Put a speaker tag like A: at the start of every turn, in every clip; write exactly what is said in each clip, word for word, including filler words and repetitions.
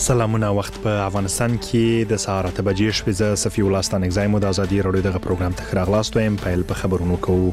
A: سلامونه وخت په افغانستان کې د سهار اته بجې شپې ز صفي الله ستانک زایم د ازادي رادیو دغه پروګرام ته راغلاست وایم په خبرونو کوو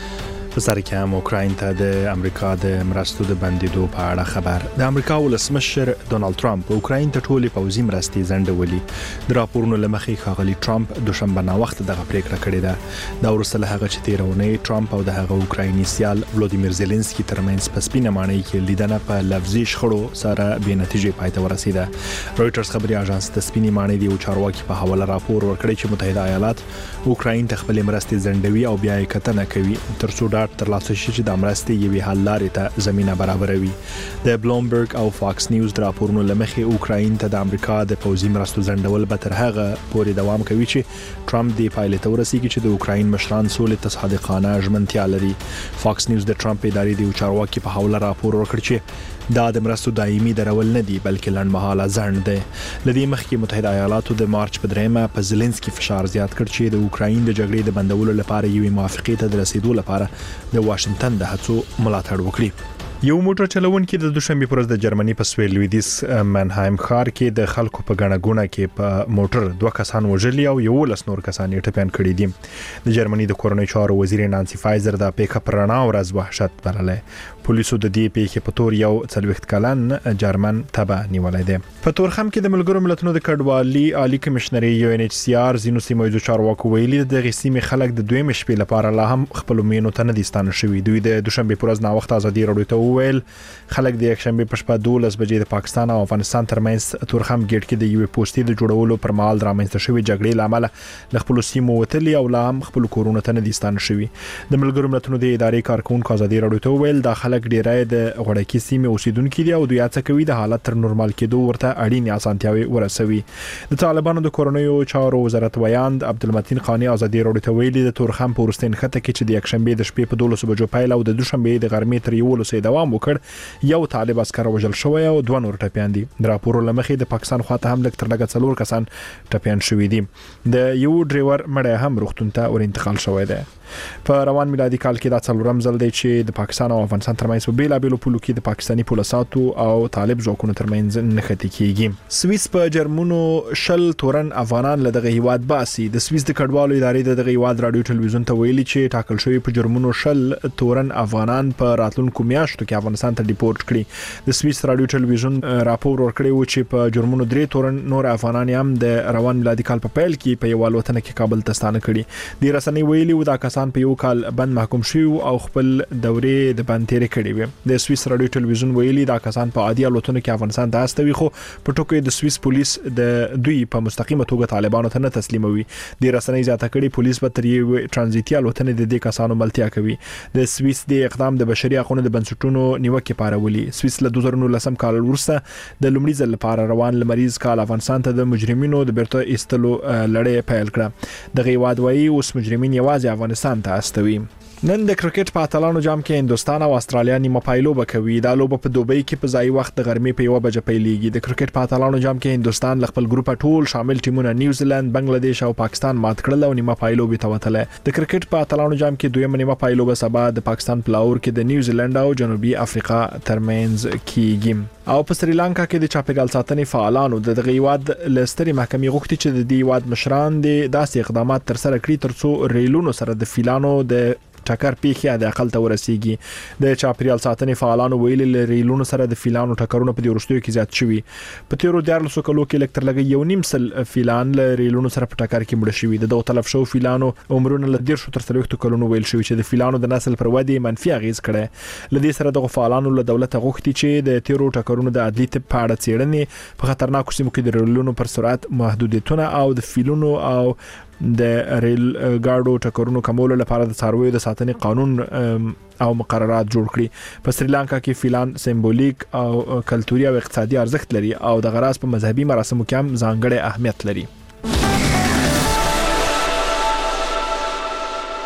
A: په سر کې هم اوکراین ته د امریکا د مرستو د بندیدو په اړه خبر د امریکا ولسمشر ډونالد ټرمپ اوکراین ته ټولې پوځي مرستې ځنډولې د راپورونو لمخې ښاغلي ټرمپ دوشنبه نا وخت دغه پریکړه کړې ده دا ورسره هغه چې تیرونه ټرمپ او د هغه اوکرایني سیال ولودیمیر زيلنسکي ترمنځ په سپینه معنی کې لیدنه په لفظي شخړو سره به نتیجې پای ته ورسیده رويټرز خبري اژانس د سپینې معنی دی او چارواکي په حواله راپور ورکړی چې متحده ایالات اوکراین ته خپل مرستې ځنډوي او بیا یې کتنه کوي ترڅو دا ترلاسه شي چې د مرستې یوې حل لارې ته زمينه برابروي د بلومبرګ او فاکس نیوز د راپورونو لمخې اوکراین ته د امریکا د پوځي مرستو ځنډول به تر هغه پورې دوام کوي چې ټرمپ د پایلټ ورسیږي چې د اوکراین مشران سولې ته صادقانه ژمنتیا لري فاکس نیوز د ټرمپ ادارې د چارواکي په حواله راپور ورکړ چې دا د مرستو دایمي درول نه دی بلکې لنډمهاله ځنډ دی لدې مخکې متحده ایالاتو د مارچ په دریمه په زيلنسکي فشار زیات کړ چې د اوکراین د جګړې د بندولو لپاره یوې موافقې ته د رسیدو لپاره د واشنگټن د هڅو ملاتړ وکړي یو موټر چلونکي د دوشنبه پر ورځ د جرمني په سویل لویدیس منهایم ښار کې د خلکو په غنګونه کې په موټر دوه کسان وژلي او یو لس نور کسان یې ټپيان کړي دي د جرمني د کورنۍ چارو وزیر نانسي فایزر د پیک اپ رڼا ورځ وحشت بللې پولیسو د دې پیښې په تور یو څلويخت کلن جرمن تبع نیولای دی په تورخم کې د ملګرو ملتونو د کډوالي عالی کمشنري یو ان ایچ سی آر زینو سیمایي چارواکو ویلي د غسیمي خلک د دویم شپې لپاره لا هم خپل مینو ته نه دي ستانه شوی دوی د دوشنبه پر ورځ نا وخت ازادي رادیو ته ویل خلک د یکشنبه په شپه دولس بجې د پاکستان او افغانستان ترمنځ تورخم ګیټ کې د یو پوسټي د جوړولو پر مهال درامنځته شوی جګړې لامل د خپل سیمو وتلي او لا هم خپل کورونه ته نه دي ستانه شوی د ملګرو ملتونو د ادارې کارکونکو ازادي رادیو ته ویل د خلک ډیرای د غړکی سیمه اوسیدونکو دي او دوی هڅه کوي د حالت تر نورمال کېدو ورته اړینې اسانتیاوي ورسوي د طالبانو د کورونیو چارو وزارت ویاند عبدالمتین خانی ازادي رادیو ته ویلي د تورخم پورستین خطه کې چې د یکشنبه د شپې په دولس بجو پیل او د دوشنبه د غرمې تر یو لسې دوام وکړ یو طالب عسكر وژل شوی او دوه نور ټپيان دي د راپور لمخې د پاکستان خواته هم لکتر لګ څلور کسان ټپيان شوی دي د یو ډرایور مړی هم روغتون ته ور انتقال شوی دی په روان میلادي کال کې دا څلورم ځل دی چې د پاکستان او افغانستان ترمنځ په بیلا بیلو پولو کې د پاکستاني پولیساتو او طالب ځواکونو ترمنځ نښتې کیږي سويس په جرمنو شل تورن افغانان له دغه هیواد باسي د سويس د کډوالو ادارې د دغه هیواد رادیو ټلویزیون ته ویلي چې ټاکل شوی په جرمنو شل تورن افغانان په راتلونکو میاشتو کې افغانستان ته ډیپورټ کړي د سويس رادیو ټلویزیون راپور ورکړی و چې په جرمنو درې تورن نور افغانان هم د روان میلادي کال په پیل کې په یو وطن کې کابل ته ستانه کړي د رسنۍ ویلي و دا کسان په یو کال بند محکوم شوی او خپل دورې د بند تیر کړي وي د سويس رادیو ټلویزیون ویلي دا کسان په عادي الوتنو کې افغانستان ته استوي خو په ټوکې د سويس پولیس د دوی په مستقیمه توګه طالبانو ته نه تسلیموي د رسنۍ زیاته کړي پولیس به تر یو ترانزیتي الوتنې د دې کسانو ملتیا کوي د سويس د اقدام د بشري حقوقو د بنسټونو نیوکه پارولي سويس له دوه زره نولس کال وروسته د لومړي ځل لپاره روان لمریز کال افغانستان ته د مجرمینو د بیرته ایستلو لړۍ پیل کړه د غیواد وایي اوس مجرمین یوازې افغانستان ته استوي نن د کرکټ په اتلانو جام کې هندستان او استرالیا نیمه پایلوبه کوي دا لوبه په دوبۍ کې په ځای وخت د غرمې په یو بجې پیلېږي د کرکټ په اتلانو جام کې هندستان خپل ګروپ ټول شامل ټیمونه نیوزیلند بنگلاديش او پاکستان مات کړل او نیمه پایلوبه ته وتله د کرکټ په اتلانو جام کې دویمه نیمه پایلوبه سبا د پاکستان په لاهور کې د نیوزیلند او جنوبي افریقا ترمنځ کیږي او په سریلانکا کې د چاپیریال ساتنې فعالانو د دغه هیواد لستري محکمې غوښتي چې د دې هیواد مشران د داسې اقدامات تر سره کړي ترڅو ریلونو سره د فیلانو د ټکر پیښه د عقل ته ورسیږي د چاپیریال ساتنې فعالانو ویلي لري لونو سره د فیلانو ټکرونه په ورستیو کې زیات شوي په تیرو دیارلسو کلو کې لکتر لګي یو نیم سل فیلان لري لونو سره په ټکر کې مړ شوي د دوه تلف شو فیلانو عمرونه ل ډیر شو تر څلويخت کلونو ویل شوی چې د فیلانو د نسل پر ودی منفي اغیز کړي لدې سره د فعالانو له دولت غوښتي چې د تیرو ټکرونو د عدلي ته پاړه څېړنې په خطرناکو سیمو کې د ریلونو پر سرعت محدودیتونه او د فیلونو او د ریل ګاډو ټکرونو کمولو لپاره د څارویو د ساتنې قانون او مقررات جوړ کړي په سریلانکا کې فیلان سمبولیک او کلتوري او اقتصادي ارزښت لري او د غراس په مذهبي مراسمو کې هم ځانګړی اهمیت لري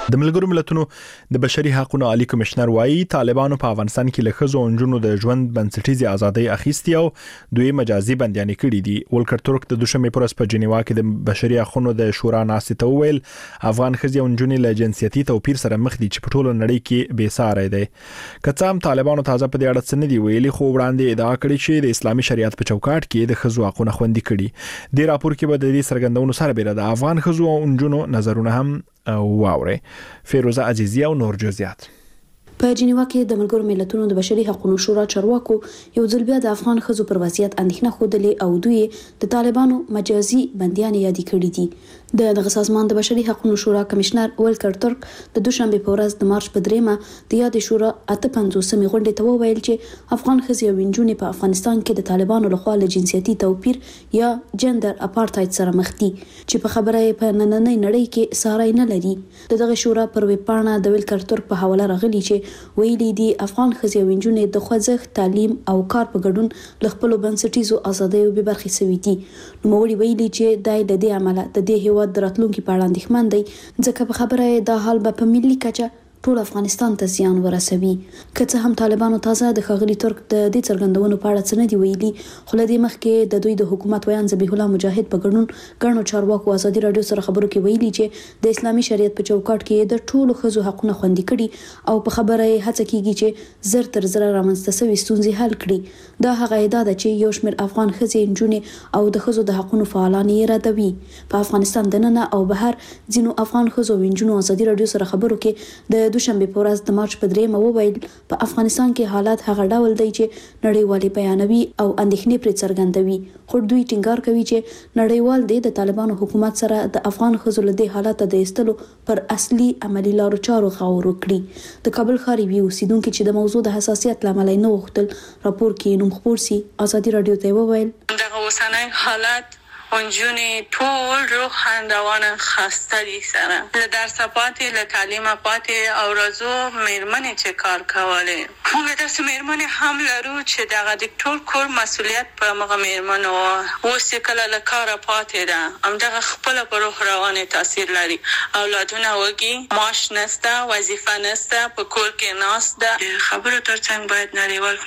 A: د ملګرو ملتونو د بشري حقوقو عالی کمشنر وایي طالبانو په افغانستان کې له ښځو او نجونو د ژوند بنسټیزي ازادۍ اخیستي او دوی مجازي بندیان کړي دي. ولکر ترک د دوشنبه پر ورځ په جنیوا کې د بشري حقوقو د شورا ناستې ته وویل افغان ښځې او نجونې له جنسیتي توپیر سره مخ دي چې په ټوله نړۍ کې بې ساري دي. که څه هم طالبانو تازه په دې اړه څه نه دی ویلي خو وړاندې ادعا کړې چې د اسلامي شریعت په چوکاټ کې د ښځو حقوقونه خوندي کړي. د راپور کې به د دې څرګندونو سره بیره د افغان ښځو او نجونو نظرونه هم واوري. فیروزه عزیزی او نور جزئیات.
B: په جنیوا کې د ملګرو ملتونو د بشري حقوقو شورا چارواکو یو ځل بیا د افغان ښځو پر وضعیت اندېښنه خوده او دوی د طالبانو مجازي بندیان یادي کړي دي. د دغه سازمان د بشري حقوقو شورا کمشنر ولکر ترک د دوشنبه په ورځ د مارچ په دریمه د یاد شورا اته پنځوسمې غونډې ته وویل چې افغان ښځې او نجونې په افغانستان کې د طالبانو لخوا له جنسیتي توپیر یا جندر اپارټاید سره مخ دي چې په خبره په نننۍ نړۍ کې ساری نه لري. دغه شورا پر ویب پاڼه د ولکر ترک په حواله راغلي چې ویلي دي افغان ښځې او نجونې د خوځښت تعلیم او کار په ګډون له خپل بنسټیزو ازادیو به برخې سوي دي. نو موږ ویلي چې دای د دې عمله د دې هیواد د راتلونکي په اړه اندېښمن دی ځکه په خبره دا حال به په ملي کچه ټول افغانستان ته زیان ورسوي. که څه هم طالبانو تازه د ښاغلي ترک د دې څرګندونو په اړه څه نه دی ویلي خو له دې مخکې د دوی د حکومت ویان ذبیح الله مجاهد په ګډون ګڼو چارواکو ازادي رادیو سره خبرو کې ویلي چې د اسلامي شریعت په چوکاټ کې د ټولو ښځو حقونه خوندي کړي او په خبره یې هڅه کیږي چې زر تر زر رامنځته شوي ستونزې حل کړي. دا هغه ادعا ده چې یو شمېر افغان ښځې نجونې او د ښځو د حقونو فعالان یې ردوي. په افغانستان دننه او بهر ځینو افغان ښځو او نجونو ازادي رادیو سره خبرو کې د دوشنبه په ورځ د مارچ په دریمه وویل په افغانستان کې حالات هغه ډول دی چې نړیوالې بیانوي او اندېښنې پرې څرګندوي. خو دوی ټینګار کوي چې نړیوال د طالبانو حکومت سره د افغان ښځو له دې حالت د ایستلو پر اصلي عملی لارو چارو غور وکړي. د کابل ښار یو اوسیدونکو چې د موضوع د حساسیت لامل نه وغوښتل راپور کې نوم خپور سي ازادي رادیو ته وویل
C: دغه اوسنۍ حالت اونجونی ټول روح خندوان خسته دي سره له درس پاتې له تعلیم پاتې او رازو مېرمنې چې کار کوله موږ د مېرمنې هم لرو چې دغه د ټول کور مسؤلیت په مغه مېرمنو اوس کله له کار پاتې ده هم دغه خپل په روح روانه تاثیر لري. اولادونه وږي معاش نشته وظیفه نشته په کور کې ناشته خبرو ترڅنګ باید نړیوال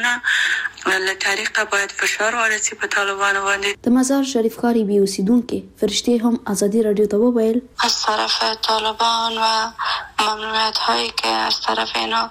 C: فشارونه له طریقه باید فشار ورسي په طالبانو باندې.
B: د مزار شریف افکاری بی اوسیدونکو فرشته هم ازادی رادیو ته وویل
D: از طرف طالبان و ممنوعیت هایی که از طرف اینا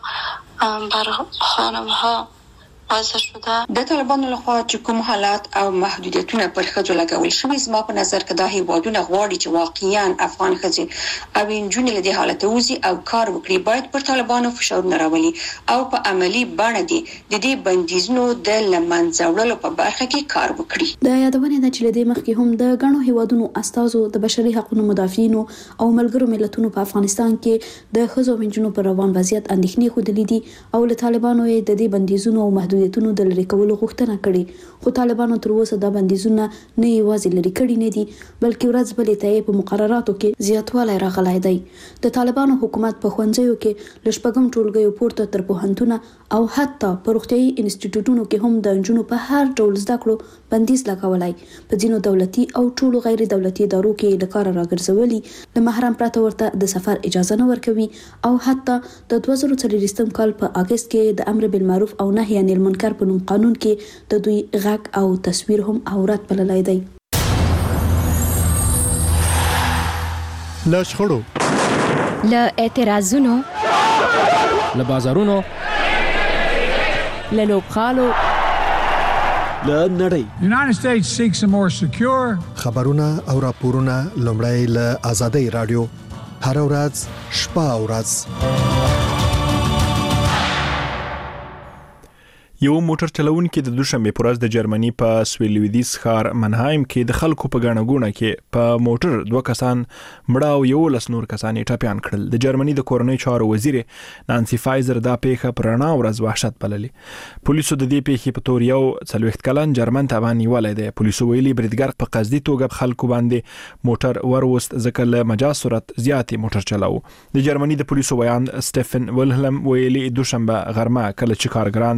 D: بر خانم ها وضع شده
E: د طالبانو لخوا چې کوم حالات او محدودیتونه پر ښځو لګول شوي زما په نظر کې دا هیوادونه غواړي چې واقعیا افغان ښځې او نجونې له دې حالته وځي او کار وکړي باید پر طالبانو فشارونه راولي او په عملی بڼه دي د دې بندیزونو د لمنځه وړلو په برخه کې کار وکړي.
B: د یادونه ده چې له دې مخکې هم د غنو هیوادونو استازو د بشري حقوقو مدافعینو او ملګرو ملتونو په افغانستان کې د ښځو او نجونو پر روان وضعیت اندېښنې خوده دي او له طالبانو د دې بندیزونو او محدودیتونو د لری کولو غوښتنه کړې. خو طالبانو تر اوسه دا بندیزونه نه یوازې لري کړي نه دي بلکې ورځ بلې ته په مقرراتو کې زیاتوالی راغلی دی. د طالبانو حکومت په ښوونځیو کې له شپږم ټولګیو پورته تر پوهنتونه او حتی په روغتیايي انسټیټیوټونو کې هم د نجونو په هر ډول زده کړو بندیز لګولای. په ځینو دولتي او ټولو غیر دولتي ادارو کې د کار راګرځولي له محرم پرته ورته د سفر اجازه نه ورکوي او حتی د دوه زره څلوېښتم کال په اگست کې د امر بالمعروف او نهي عن المنکر په نوم قانون کې د دوی غږ او تصویر هم عورت بللای دی.
A: له شخړو
F: له اعتراضونو
G: له بازارونو
F: له لوبخالو
G: له نړۍ
H: United States seeks a more secure
I: خبرونه او راپورونه لومړی له آزادۍ رادیو هر ورځ شپه او ورځ.
A: یو موټر چلوونکي د دوشنبه پر ورځ د جرمني په سویلویدیس ښار منهایم کې د خلکو په غاڼه غونه کې په موټر دوه کسان مړه او یو لس نور کسان یې ټپيان کړل. د جرمني د کورنۍ چارو وزیر نانسی فایزر دا پیښه پر رڼا ورځ وحشت بللې. پولیسو د دې پیښې په تور یو څلوېښت کلن جرمن ته باندې ولې ده. پولیسو ویلي بریدګر په قصدي توګه خلکو باندې موټر وروست ځکه له مجاز سرعت زیاتې موټر چلاو. د جرمني د پولیسو ویان سټيفن ولهلم ویلي دوشنبه غرمه کله چې کارګران د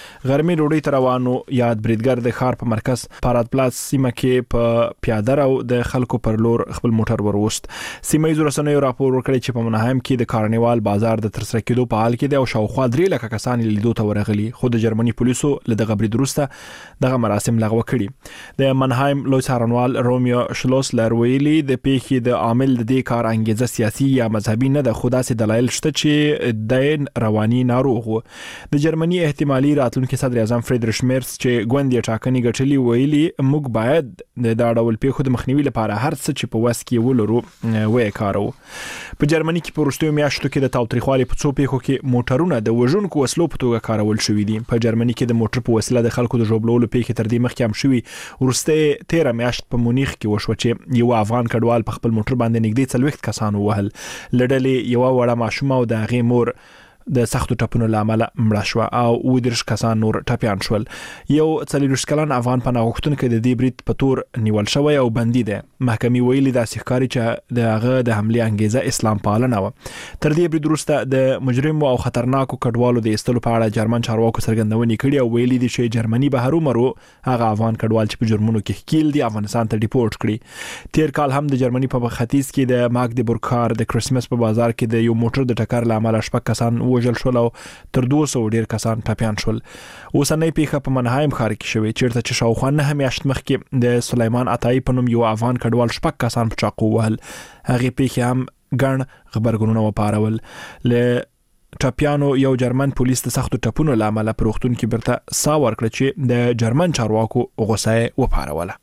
A: غرمې ډوډۍ ته روانو. یاد بریدګر د ښار په مرکز پارات پلاس سیمه کې په پیاده رو د خلکو پر لور خپل موټر وروست. سیمه ییزو رسنیو راپور ورکړی چې په منهایم کې د کارنیوال بازار د ترسره کېدو په حال کې دی او شاوخوا درې لکه کسان لیدو ته ورغلي، خو د جرمني پولیسو له دغه برید وروسته دغه مراسم لغوه کړي. د منهایم لوی څارنوال رومیو شلوس لرویلی د پیښې د عامل د دې کار انګیزه سیاسي یا مذهبي نه ده، خو داسې دلایل شته چې د رواني ناروغ و. د جرمني احتمالي راتلونکي صدر اعظم فریدریش میرس چې ګوند یې ټاکنې ګټلي ویلي موږ باید د دا ډول پیښو د مخنیوي لپاره هر څه چې په وس کې ولرو وې کارو. په جرمني کې په وروستیو میاشتو کې د تاوتریخوالي په څو پیښو کې موټرونه د وژونکو وسلو په توګه کارول شوي دي. په جرمني کې د موټر په وسیله د خلکو د ژوبلولو پیښې تر دې مخکې هم شوي. وروسته تیره میاشت په مونیخ کې وشوه چې یو افغان کډوال په خپل موټر باندې نږدې څلوېښت کسان ووهل. له ډلې یوه وړه ماشومه او د هغې مور د سختو ټپونو له امله مړه شوه او اووه دېرش کسان نور ټپیان شول. یو څلوېښت کلن افغان پناه غوښتونکی د دې برید په تور نیول شوی او بندي دی. محکمې ویلي داسې ښکاري چې د هغه د حملې انګیزه اسلام پالنه وه. تر دې برید وروسته د مجرمو او خطرناکو کډوالو د ایستلو په اړه جرمن چارواکو څرګندونې کړي او ویلي دي چې جرمني به هرومرو هغه افغان کډوال چې په جرمونو کې ښکیل دي افغانستان ته ډیپورټ کړي. تیر کال هم د جرمني په ختیځ کې د ماګدبورګ د کرسمس په بازار کې د یو موټر د ټکر له امله شپږ کسان وژل شول او تر دوه سوه ډیر کسان ټپیان شول. اوسنۍ پیښه په منهایم ښار کې شوې چیرته چې شاوخوا نهه میاشت مخکې د سلیمان عطایی په نوم یو افغان کډوال شپږ کسان په چاقو وهل. هغې پیښې هم ګڼ غبرګونونه وپارول. له ټپیانو یو جرمن پولیس د سختو ټپونو له امله په روغتون کې بیرته ساه ورکړه چې د جرمن چارواکو غوسه یې وپاروله.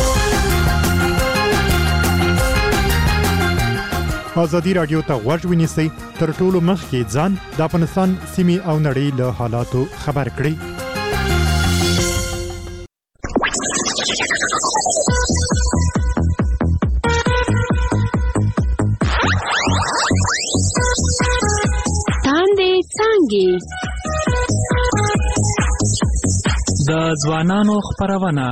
F: ازادي رادیو ته غوږ ونیسئ تر ټولو مخکې ځان د افغانستان سیمې او نړۍ له حالاتو خبر کړئ.
J: تاندې څانګې د ځوانانو خپرونه.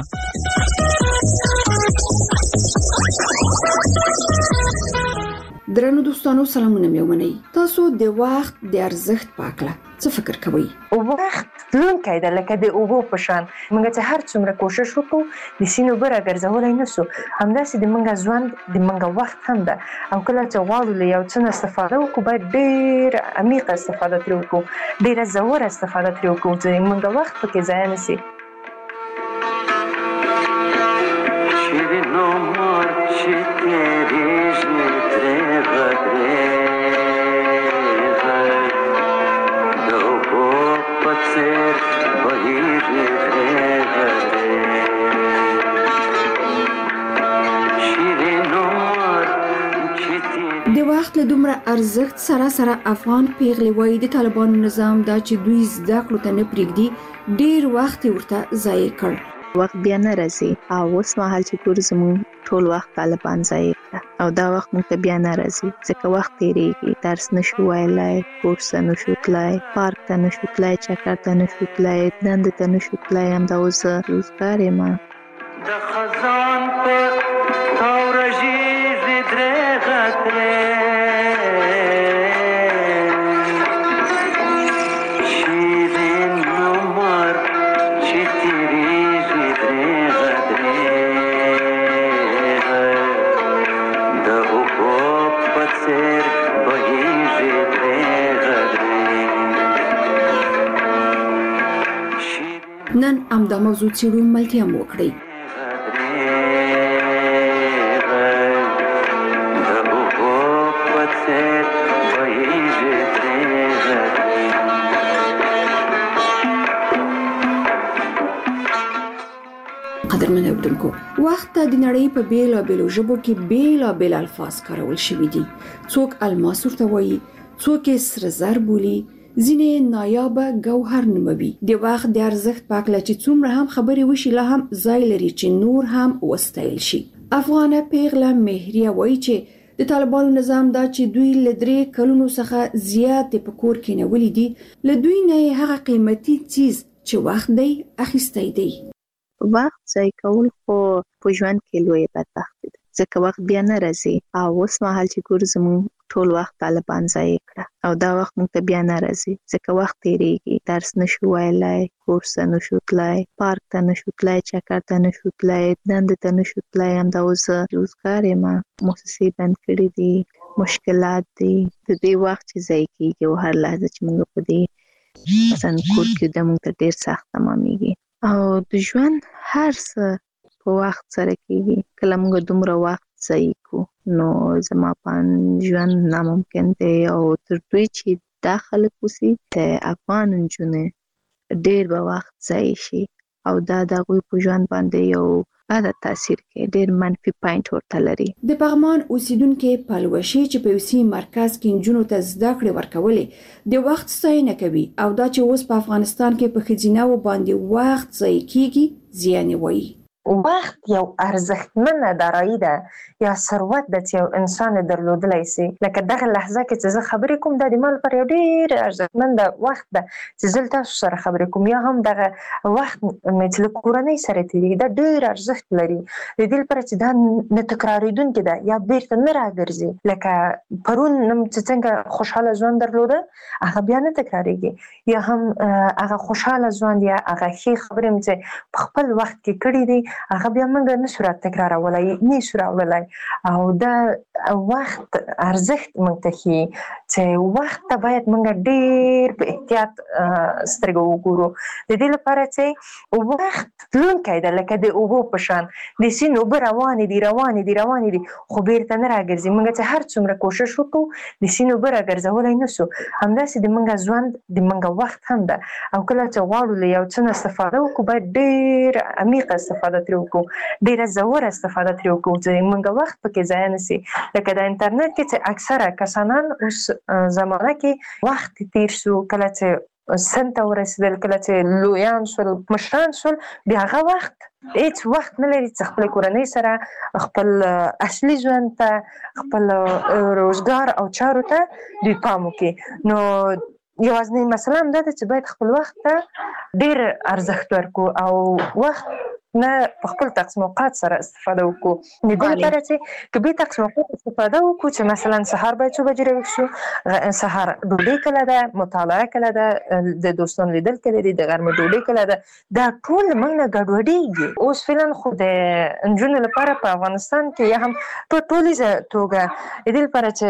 B: درنو دوستانو سلامونه مې ومنئ. تاسو د وخت د ارزښت په اړه څه فکر کوئ؟
K: وخت تلونکی دی لکه د اوبو په شان. موږ چې هر څومره کوشش وکړو د سیند اوبه راګرځولی نه سو، همداسې د موږ ژوند د موږ وخت هم ده او کله چې غواړو له یو څه نه استفاده وکړو باید ډېره عمیقه استفاده ترې وکړو، ډېره ژوره استفاده ترې وکړو چې موږ وخت پکې ضایع نه سي.
B: د وخت له دومره ارزښت سره سره افغان پیغلې وایي د طالبانو نظام دا چې دوی زده کړو ته نه پرېږدي ډېر وخت یې ورته ضایع کړ.
L: وخت بیا نه راځي او اوس مهال چې ګورو زموږ ټول وخت طالبان ضایع کړه او دا وخت موږ ته بیا نه راځي ځکه وخت تېرېږي، درس نشو ویلی، کورس ته نشو تللی، پارک ته نشو تللی، چکر ته نشو تللی، دندې ته نشو تللی. همدا اوس زه روزګار یم. د خزان په خاوره ژیړې درېغه
B: نن همدا موضوع څېړو، ملتیا مو وکړئ. قدرمن اوریدونکو، وخت ته د نړۍ په بیلابیلو ژبو کې بیلابیل الفاظ کارول شوي دي. څوک الماس ورته وایي، څوک یې سره زر بولي، ځینې نایابه ګوهر نوموي. د وخت د ارزښت په اړه چې څومره هم خبرې وشي لا هم ځای لري چې نور هم وستایل شي. افغانه پیغله مهریه وایي چې د طالبانو نظام دا چې دوی له درې کلونو څخه زیات په کور کې نیولي دي، له دوی نه هغه قیمتي څیز چې وخت دی اخیستی دی.
L: وخت ضایع کول خو په ژوند کې لویه بدبختي ده ځکه وخت بیا نه راځي. او اوس مهال چې ګورو زموږ ټول وخت طالبان ضایع کړه او دا وخت موږ ته بیا نه راځي ځکه وخت تیریږي. درس نشو ویلای، کورس ته نشو تلای، پارک ته نشو تلای، چکر ته نشو تلای، دندې ته نشو تلای. همدا اوس روزګار یم، مؤسسې بند کړي دي، مشکلات دي. د دې وخت چې ضایع کېږي او هر لحظه چې موږ په دې مثلا کور کې د موږ ته ډېر سخت تمامېږي. او د ژوند هر څه په وخت سره کېږي. کله موږ دومره وخت ضایع کو نو زما په ژوند ناممکن دی. او تر دوی چې دا خلک اوسي د افغان نجونې ډېر به وخت ضایع شي او دا د هغوی په ژوند باندې یو بده تاثیر کوي، ډېر منفي پاینټ ورته لري.
M: د پغمان اوسیدونکو پلوشي چې په یوسي مرکز کې نجونو ته زده کړې ورکولې د وخت ستاینه کوي او دا چې اوس په افغانستان کې په ښځینه و باندې وخت ضایع کیږي زیان وایي.
K: وخت یو ارزښتمنه دارایی ده یا ثروت ده چې یو انسان درلودلی سي. لکه دغه لحظه کې چې زه خبرې کوم دا د ما لپاره یو ډېر ارزښتمنده وخت ده چې زه تاسو سره خبرې کوم. یا هم دغه وخت مې چې له کورنۍ سره تېرېږي دا ډېر ارزښت لري د دې لپاره چې دا نه تکرارېدونکې ده یا بیرته نه راګرځي. لکه پرون چې څنګه خوشحاله ژوند درلوده هغه بیا نه تکرارېږي. یا هم هغه خوشحاله ژوند یا هغه ښې خبرې مې چې په خپل وخت کې کړي دي هغه بیا موږ نشو را تکرارولای، نشو راوړلی. او دا وخت ارزښت موږ ته ښیي چې وخت ته باید موږ ډېر په احتیاط سترګې وګورو. د دې لپاره چې وخت تلونکی ده لکه د اوبو په شان. د سیند اوبه روانې دي روانې دي روانې دي خو بیرته نه راګرځي. موږ چې هر څومره کوشش وکړو د سیند اوبه راګرځولی نه سو. همداسې د موږ ژوند د موږ وخت هم ده. او کله چې غواړو له یو څه نه استفاده وکړو باید ډېر عمیقه استفاده ترې وکړو، ډېره ژوره استفاده ترې وکړو چې موږ وخت پکې ضایع نه سي. لکه د انټرنیټ کې چې اکثره کسانان اوس زمانه کې وخت تیر شو، کله چې سن ته ورسېدل، کله چې لویان شول، مشران شول، بیا هغه وخت هیڅ وخت نه لري چې خپل کورنۍ سره خپل اصلي ژوند ته، خپل روزګار او چارو ته دوی پام وکړي. نو یوازینۍ مسله همدا ده چې باید خپل وخت ته ډېر ارزښت ورکړو او وخت نه په خپل تقسیم اوقات سره استفاده وکړو. د دې لپاره چې که بې تقسیم اوقات استفاده وکړو چې مثلا سهار باید څو بجې راویښ شو، سهار ډوډۍ کله ده، مطالعه کله ده، د دوستانو لیدل کله دي، د غرمې ډوډۍ کله ده، دا ټول موږ نه ګډوډېږي. اوس فعلا خو د نجونو لپاره په افغانستان کې یا هم په ټولیزه توګه د دې لپاره چې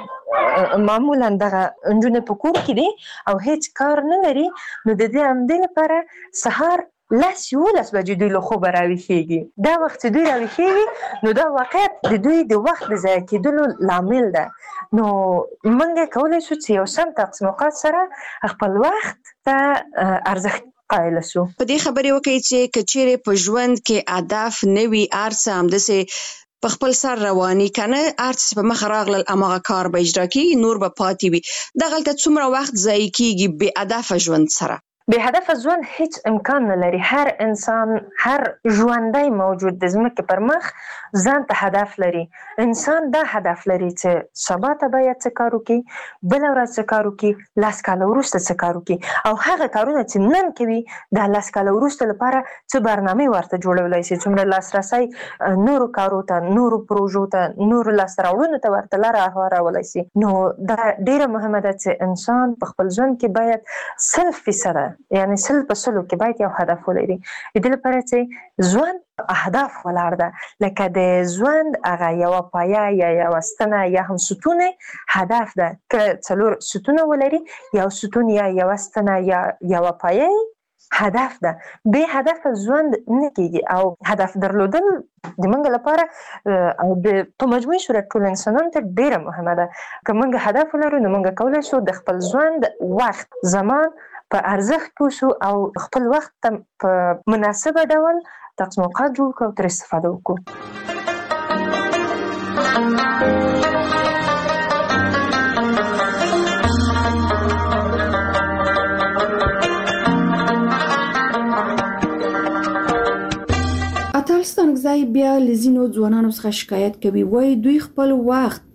K: معمولا دغه نجونې په کور کې دي او هیڅ کار نه لري، نو د دې همدې لپاره سهار لس یولس بجې دوی له خوبه راویښېږي. دا وخت چې دوی راویښېږي نو دا واقعیت د دوی د وخت د ضایع کېدلو لامل ده. نو موږ کولی شو چې یو سم تقسیم اوقات سره خپل وخت ته ارزښت قایل شو.
E: په دې خبرې وکړئ چې که چیرې په ژوند کې هدف نه وي، هر څه همداسې په خپل سر رواني کنه، هر څه په مخ راغلل هماغه کار به اجرا کېږي، نور به پاتې وي. دغلته څومره وخت ضایع کېږي بې هدفه ژوند سره.
K: بې هدفه ژوند هیڅ امکان نه لري. هر انسان، هر ژوندی موجود د ځمکې پر مخ ځان ته هدف لري. انسان دا هدف لري چې سبا ته باید څه کار وکړي، بله ورځ څه کار وکړي، لس کاله وروسته څه کار وکړي. او هغه کارونه چې نن کوي دا لس کاله وروسته لپاره څه برنامې ورته جوړولی شي، څومره لاسرسی نورو کارو ته، نورو پروژو ته، نورو لاسته راوړنو ته ورته لاره هوارولی شي. نو دا ډېره مهمه ده چې انسان په خپل ژوند کې باید سل فیصده یعنی سل په سلو کې باید یو هدف ولري. د دې لپاره چې ژوند اهداف ولاړ ده، لکه د ژوند هغه یوه پایه یا یوه ستنه یا هم ستونه هدف ده. که څلور ستونه ولري، یو ستون یا یوه ستنه یا یوه پایه هدف ده. بې هدفه ژوند نه کېږي. او هدف درلودل د موږ لپاره او په مجموعي صورت ټول انسانانو ته ډېره مهمه ده. که موږ هدف ولرو نو موږ کولی شو د خپل ژوند وخت، زمان په ارزښت پوه شو او خپل وخت ته په مناسبه ډول تقسیم اوقات جوړ کړو او ترې استفاده وکړو.
M: اتل ستانکزی بیا له ځینو ځوانانو څخه شکایت کوي، وایي دوی خپل وخت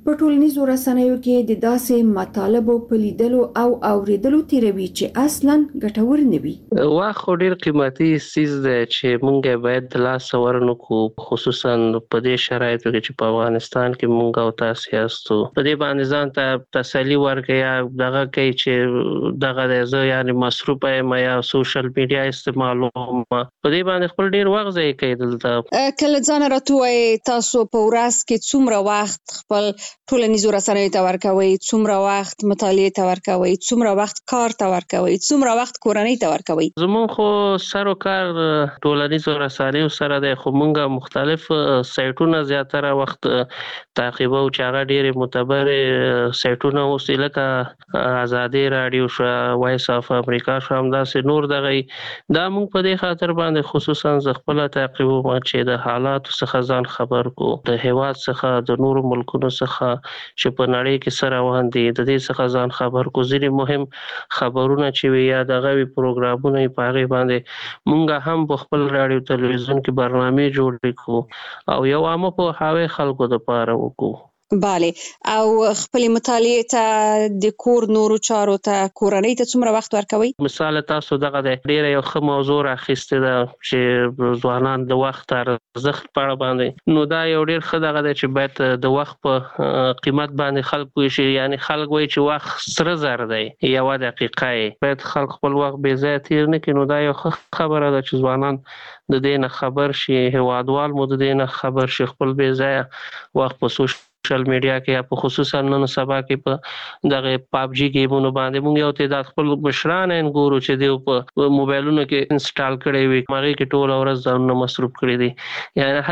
M: په ټولنیزو رسنیو کې د داسې مطالبو په لیدلو او اوریدلو تیروي چې اصلا ګټور نه وي.
N: واخ ډیر قیمتي سیز دی چې مونږ باید د لاس ورنو کو، خصوصا په دې شرایطو کې چې په افغانستان کې مونږ او تاسو یاستو. په دې باندې ځان ته تسلی ورکړي یا دغه کوي چې دغه زه یعنی مصروف یم یا سوشل میډیا استعمالوم. په دې باندې خپل ډیر وخت ضایع کوي. دلته
E: کله ځان راټوي تاسو په ورځ کې څومره وخت خپل ټولنیزو رسنیو ته ورکوي، څومره وخت مطالعه ته ورکوي، څومره وخت کار ته ورکوي، څومره وخت کورنۍ ته ورکوي؟
N: زمون خو سر او کار ټولنیزو رسنیو سره د خو مونږه مختلف سایټونه زیاتره وخت تعقیبو چې هغه ډېر معتبر سایټونه اوسې لکه آزادي رادیو شو، وایس اف امریکا شو، همداسې نور دغه دا مونږ په دې خاطر باندې خصوصا ز خپل تعقیبو چې د حالاتو څخه ځان خبر کو، د هیواد څخه د نورو ملکونو څخه چې په نړۍ کې سره روان دي د دې څخه ځان خبر کو. ځینې مهم خبرونه چې وي یا دغه وی پروګرامونه په هغه باندې مونږ هم په خپل رادیو تلویزیون کې برنامه جوړ کړو او یو عامه په حاوی خلکو د پاره وکړو.
E: bale او خپل مطالعه ته د کور نورو چارو ته کورنۍ ته څومره وخت ورکوي؟
N: مثال تاسو دغه د ډیره یو ښه موضوع راخسته ده چې ځوانان د وخت ارزښت په اړه باندې، نو دا یو ډیر ښه دغه دی چې باید د وخت په قیمت باندې خلک وي شي. یعنی خلک وایي چې وخت سره زر دی، یو دقیقه باید خلک خپل وخت بې ځایه تیر نه کړي. نو دا یو ښه خبره ده چې ځوانان د دې نه خبر شي، هیوادوال مو د دې نه خبر شي، خپل بې ځایه وخت په سوشل سوشل میډیا کې یا په خصوصا نن سبا کې په دغه پابجی گیمونو باندې مونږ یو تعداد خپل مشران ان ګورو چې دی په موبایلونو کې انسټال کړي وي، هغه کې ټول ورځ ځانونه مصروف کړي دي. یعنی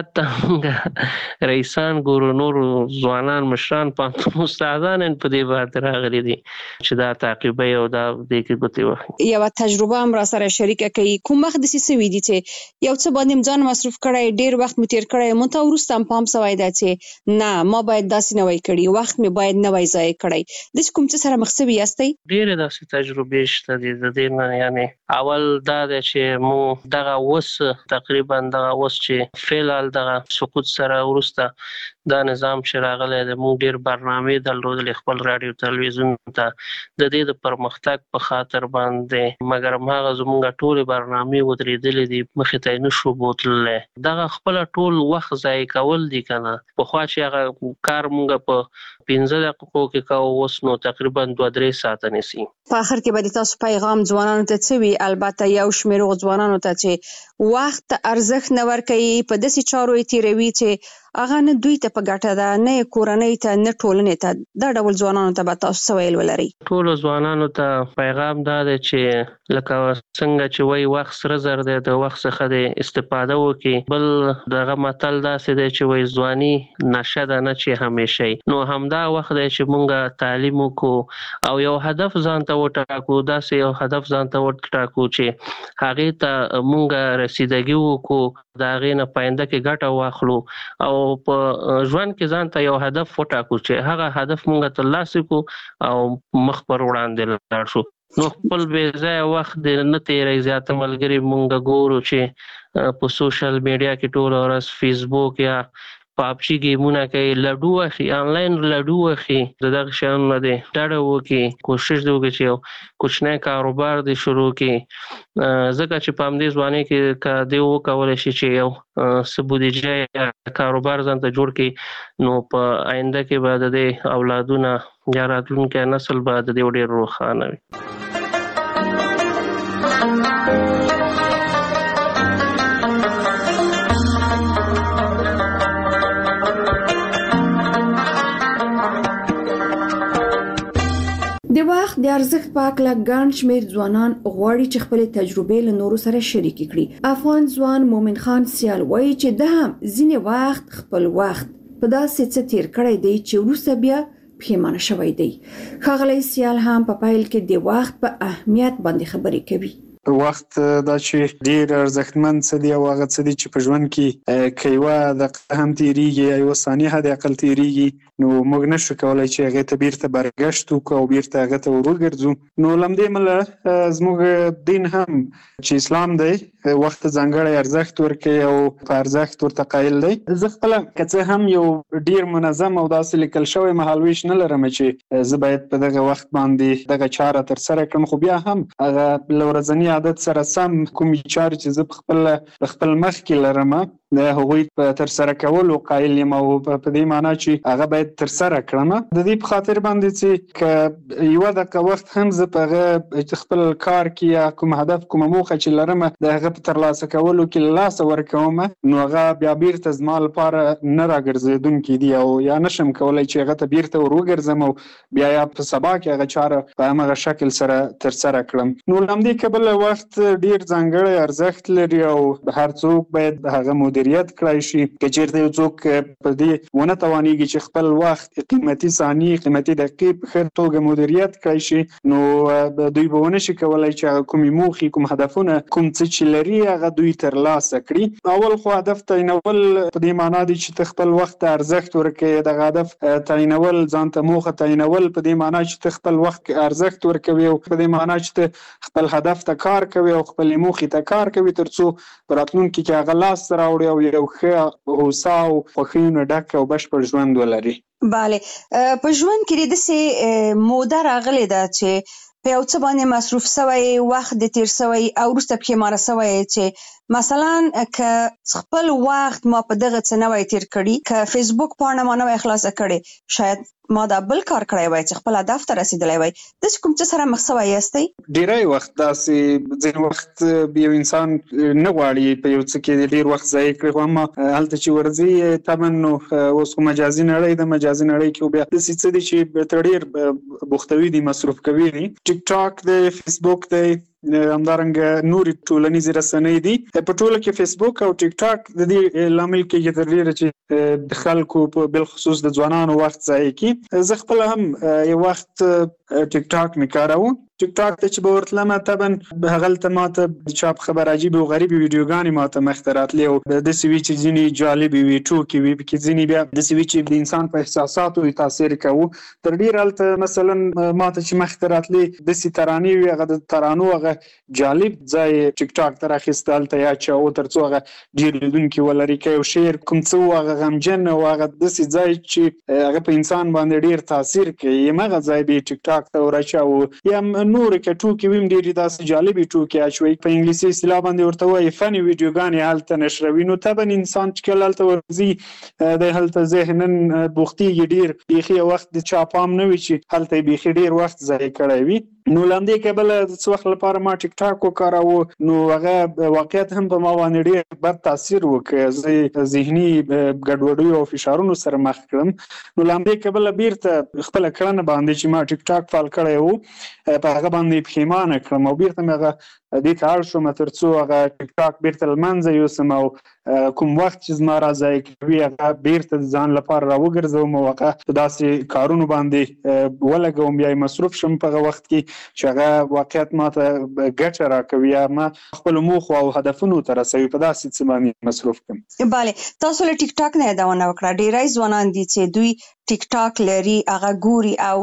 N: حتی رئیسان ګورو، نور ځوانان مشران په استادان په دې باندې راغلي دي چې دا تعقیب یو دا د کې ګوتې وخت
E: یو تجربه هم را سره شریک کړي. کوم وخت د سیسوي دي چې یو څه باندې ځان مصروف کړي، ډیر وخت متیر کړي، مونږ ته ورستم پام سوای دا چې نه ما باید داسې نه وای کړی، وخت مې باید نه وای ضایع کړی. د کوم څه سره مخ شوی یاستئ؟
N: ډېرې داسې تجربې شته دي د دې نه. یعنی اول دا دی چې مو دغه اوس تقریبا دغه اوس چې فعلال دغه سقوط سره وروسته دا نظام چې راغلی دی، موږ ډېر برنامې درلودلې خپل رادیو تلویزیون ته د دې د پرمختګ په خاطر باندې، مګر هماغه زموږ ټولې برنامې ودرېدلې دي، مخې ته یې نشو بوتللی. دغه خپله ټول وخت ضایع کول دي که نه. پخوا چې هغه کار مونږ په پنځه دقیقو کې کوو، اوس نو تقریبا دوه درې ساعته نیسي.
E: په اخر کې به تاسو پیغام ځوانانو ته څه وي؟ البته یو شمېر ځوانانو ته چې وخت ارزښت نه ورکوي، په داسې چارو یې تیروي چې هغه نه دوی ته په ګټه ده، نه کورنۍ ته، نه ټولنې ته. دا ډول ځوانانو ته به تاسو څه ویل ولرئ؟
N: ټولو ځوانانو ته پیغام دا دی چې لکه څنګه چې وایي وخت سره زر دی، د وخت څخه د استفاده وکړي. بل دغه متل داسې دی چې وایي ځواني نشه ده نه چې همیشه. نو همدا وخت دی چې مونږ تعلیم وکړو او یو هدف ځان ته وټاکو، داسې یو هدف ځان ته وټاکو چې هغې ته مونږ رسیدګي وکړو، د هغې نه پاینده کې ګټه واخلو او په ژوند کې ځان ته یو هدف وټاکو چې هغه هدف مونږ ترلاسه کړو او مخ پر وړاندې لاړ شو. نو خپل بې ځایه وخت د نه تېروي. زیاته ملګري مونږ ګورو چې په سوشل میډیا کې ټوله ورځ فیسبوک یا پابجی گیمونه کوي، لډو اخی، آنلاین لډو اخی. د دغه شیانو نه دی ډډه وکړي، کوشش دی وکړي چې یو کوچنی کاروبار دی شروع کړي، ځکه چې په همدې ځوانۍ کې که دی وکولی شي چې یو څه بودیجه یا کاروبار ځان ته جوړ کړي، نو په آینده کې به د دې اولادونه یا راتلونکی نسل به د دې ډېر روښانه وي.
M: د وخت د ارزښت په اړه ګڼ شمېر ځوانان غواړي چې خپل تجربې له نورو سره شریک کړي. افغان ځوان مومن خان سیال وایي چې ده هم ځینې وخت خپل وخت په داسې څه تیر کړی دی چې وروسته بیا پښیمانه شوی دی. ښاغلی سیال هم په پیل کې د وخت په اهمیت باندې خبرې کوي.
O: وخت دا چې ډیر ارزښتمن څه دی او هغه څه دی چې په ژوند کې کيوا د هم تیریږي یو ثانیه د عقل تیریږي نو موږ نشو کولای چې هغه ته بیرته برګشت وکړو او بیرته هغه ته ورګرځو نو لمدې مله زموږ دین هم چې اسلام دی وخت ځانګړی ارزښت ورکوي او په ارزښت ورته قایل دی. زه خپل که هم یو ډیر منظم او داسې لیکل شوی مهالویش نه لرم چې زه باید په دغه وخت باندې دغه چاره تر سره کړم خو بیا هم هغه له ورځني عادت سره سم کومې چارې چې زه په خپل خپل مخ کې لرم د هغوی په تر سره کولو قایل یم او په دې معنی چې هغه باید تر سره کړم. د دې په خاطر باندې چې که یو دغه وخت هم زه په هغه خپل کار کې یا کوم هدف کومه موخه چې لرم د هغه په ترلاسه کولو کې له لاسه ورکوم نو هغه بیا بیرته زما لپاره نه راګرځېدونکی دی او یا نشم کولی چې هغه ته بیرته ور وګرځم او بیا یا په سبا کې هغه چاره په همغه شکل سره تر سره کړم. نو له همدې کبله وخت ډیر ځانګړی ارزښت لري او هر څوک باید هغه مدیریت کړای شي. که چیرته یو څوک په دې ونه توانېږي چې خپل وخت قیمتي ثانیې قیمتي دقیقې په ښه توګه مدیریت کړای شي نو دوی به ونه شي کولی چې هغه کومې موخې کوم هدفونه کوم څه چې لري هغه دوی ترلاسه کړي. اول خو هدف تعینول په دې معنا دی چې ته خپل وخت ته ارزښت ورکوې دغه هدف تعینول ځان ته موخه تعینول په دې معنا چې ته خپل وخت ارزښت ورکوې او په دې معنا چې ته خپل هدف ته کار کوي او خپل موخې ته کار کوي تر څو په راتلونکي کې هغه لاس راوړي او یو ښه هوسا او خوښیو ډک او بشپړ ژوند ولري.
E: bale په ژوند کې داسې موده راغلې ده چې په یو څه باندې مصروف شوی وخت د تیر شوی او وروسته پښیمانه شوی چې مثلا که خپل وخت ما په دغه څه نه وای تیر کړی که فیسبوک پاڼه ما نه وای خلاصه کړې شاید ما دا بل کار کړی وای چې خپل هدف ته رسیدلی وای. داسې کوم څه سره مخ شوی یاستئ؟
O: ډیری وخت داسې ځینې وخت یو انسان نه غواړي په یو څه کې ډیر وخت ضایع کړي خو اما هلته چې ورځي طبعا نو اوس خو مجازي نړۍ د مجازي نړۍ کې بیا داسې څه دي چې تر ډیر بوختوي دي مصروف کوي دي ټیک ټاک دی فیسبوک دی همدارنګه نورې ټولنیزې رسنۍ دي په ټوله کې فیسبوک او ټیک ټاک د دې لامل کېږي تر ډیره چې د خلکو په بالخصوص د ځوانانو وخت ضایع کړي. زه خپل هم یو وخت ټیک ټاک مې کاروم ټیک ټاک ته چې به ورتلم طبعا هغلته ماته د چاپ خبر عجیب او غریب ویډیوګانې ماته مخته راتلې او داسې وي چې ځینې جالبې وي ټوکې وي پکې ځینې بیا داسې وي چې د انسان په احساساتو یې تاثیر کوي. تر ډیره هلته مثلا ماته چې مخته راتلې داسې ترانې وي هغه د ترانو هغه جالب ځای ټیک ټاک ته راخیسته هلته یا چاو تر څو هغه ډېر لیدونکي ولري که یو شعر کوم څه و هغه غمجن او هغه داسې ځای چې هغه په انسان باندې ډېر تاثیر کوي همغه ځای به یې ټیک ټاک ته وراچوو. یا نورې که ټوکې وي هم ډېرې داسې جالبې ټوکې اچوي په انګلیسي اصطلاح باندې ورته وایي فني ویډیوګانې هلته نشروي نو طبعا انسان چې کله هلته ورځي دی هلته ذهناً بوختېږي ډېر بیخي یو وخت د چا پام نه وي چې هلته یې بیخي ډېر وخت ضایع کړی وي. نو له همدې کبله د څه وخت لپاره ما ټیک ټاک وکاراوه نو هغه واقعیت هم په ما باندې ډېر بد تاثیر وکړ زه ذهني ګډوډیو او فشارونو سره مخ کړم. نو له همدې کبله بیرته خپله کړنه باندې چې ما ټیک ټاک فعال کړی و په هغه باندې پښیمانه کړم او بیرته مې هغه دې ته اړ شوم تر څو هغه ټیک ټاک بیرته له منځه یوسم او کوم وخت چې زما را ضایع کوي هغه بیرته د ځان لپاره راوګرځوم او هغه په داسې کارونو باندې ولګوم یا مصروف شم په هغه وخت کې چې هغه واقعیت ماته ګټه راکوي یا ما خپلو موخو او هدفونو ته رسوي په داسې څه باندې مصروف کړم.
E: بله تاسو له ټیک ټاک نه یادونه وکړه ډېری ځوانان دي چې دوی ټیک ټاک لري هغه ګوري او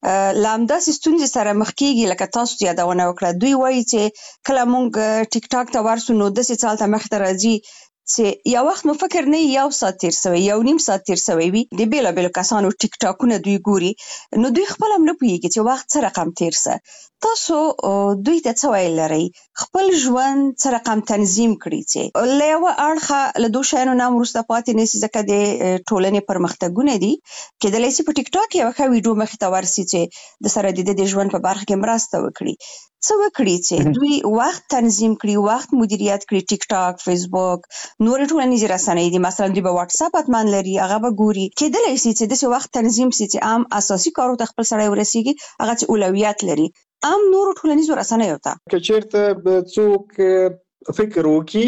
E: له همداسې ستونزې سره مخ کېږي لکه تاسو یادونه وکړه دوی وایي چې کله مونږ ټیک ټاک ته ورسو نو داسې څه هلته مخته راځي چې یو وخت مو فکر نه یو ساعت تیر شوی یو نیم ساعت تیر شوی وي د بیلابیلو کسانو ټیک ټاکونه دوی ګوري نو دوی خپل هم نه پوهېږي چې وخت څه رقم تیر شه. تاسو دوی ته څه ویل لرئ خپل ژوند څه رقم تنظیم کړي چې له یوه اړخه له دوو شیانو نه هم وروسته پاتې نه شي ځکه د ټولنې پرمختګونه دي کېدلی شي په ټیک ټاک یوه ښه ویډیو مخې ته ورسي چې د سره د ده د ژوند په برخه کې مرسته وکړي. څه وکړي چې دوی وخت تنظیم کړي وخت مدیریت کړي ټیک ټاک فیسبوک نورې ټولنیزې رسنۍ دي مثلا دوی به واټساپ حتما لري هغه به ګوري کېدلی شي چې داسې وخت تنظیم شي چې عام اساسي کارو ته خپل سړی ورسېږي هغه چې اولویت لري عام نورو ټولنیزو رسنیو ته.
O: که چېرته څوک فکر وکړي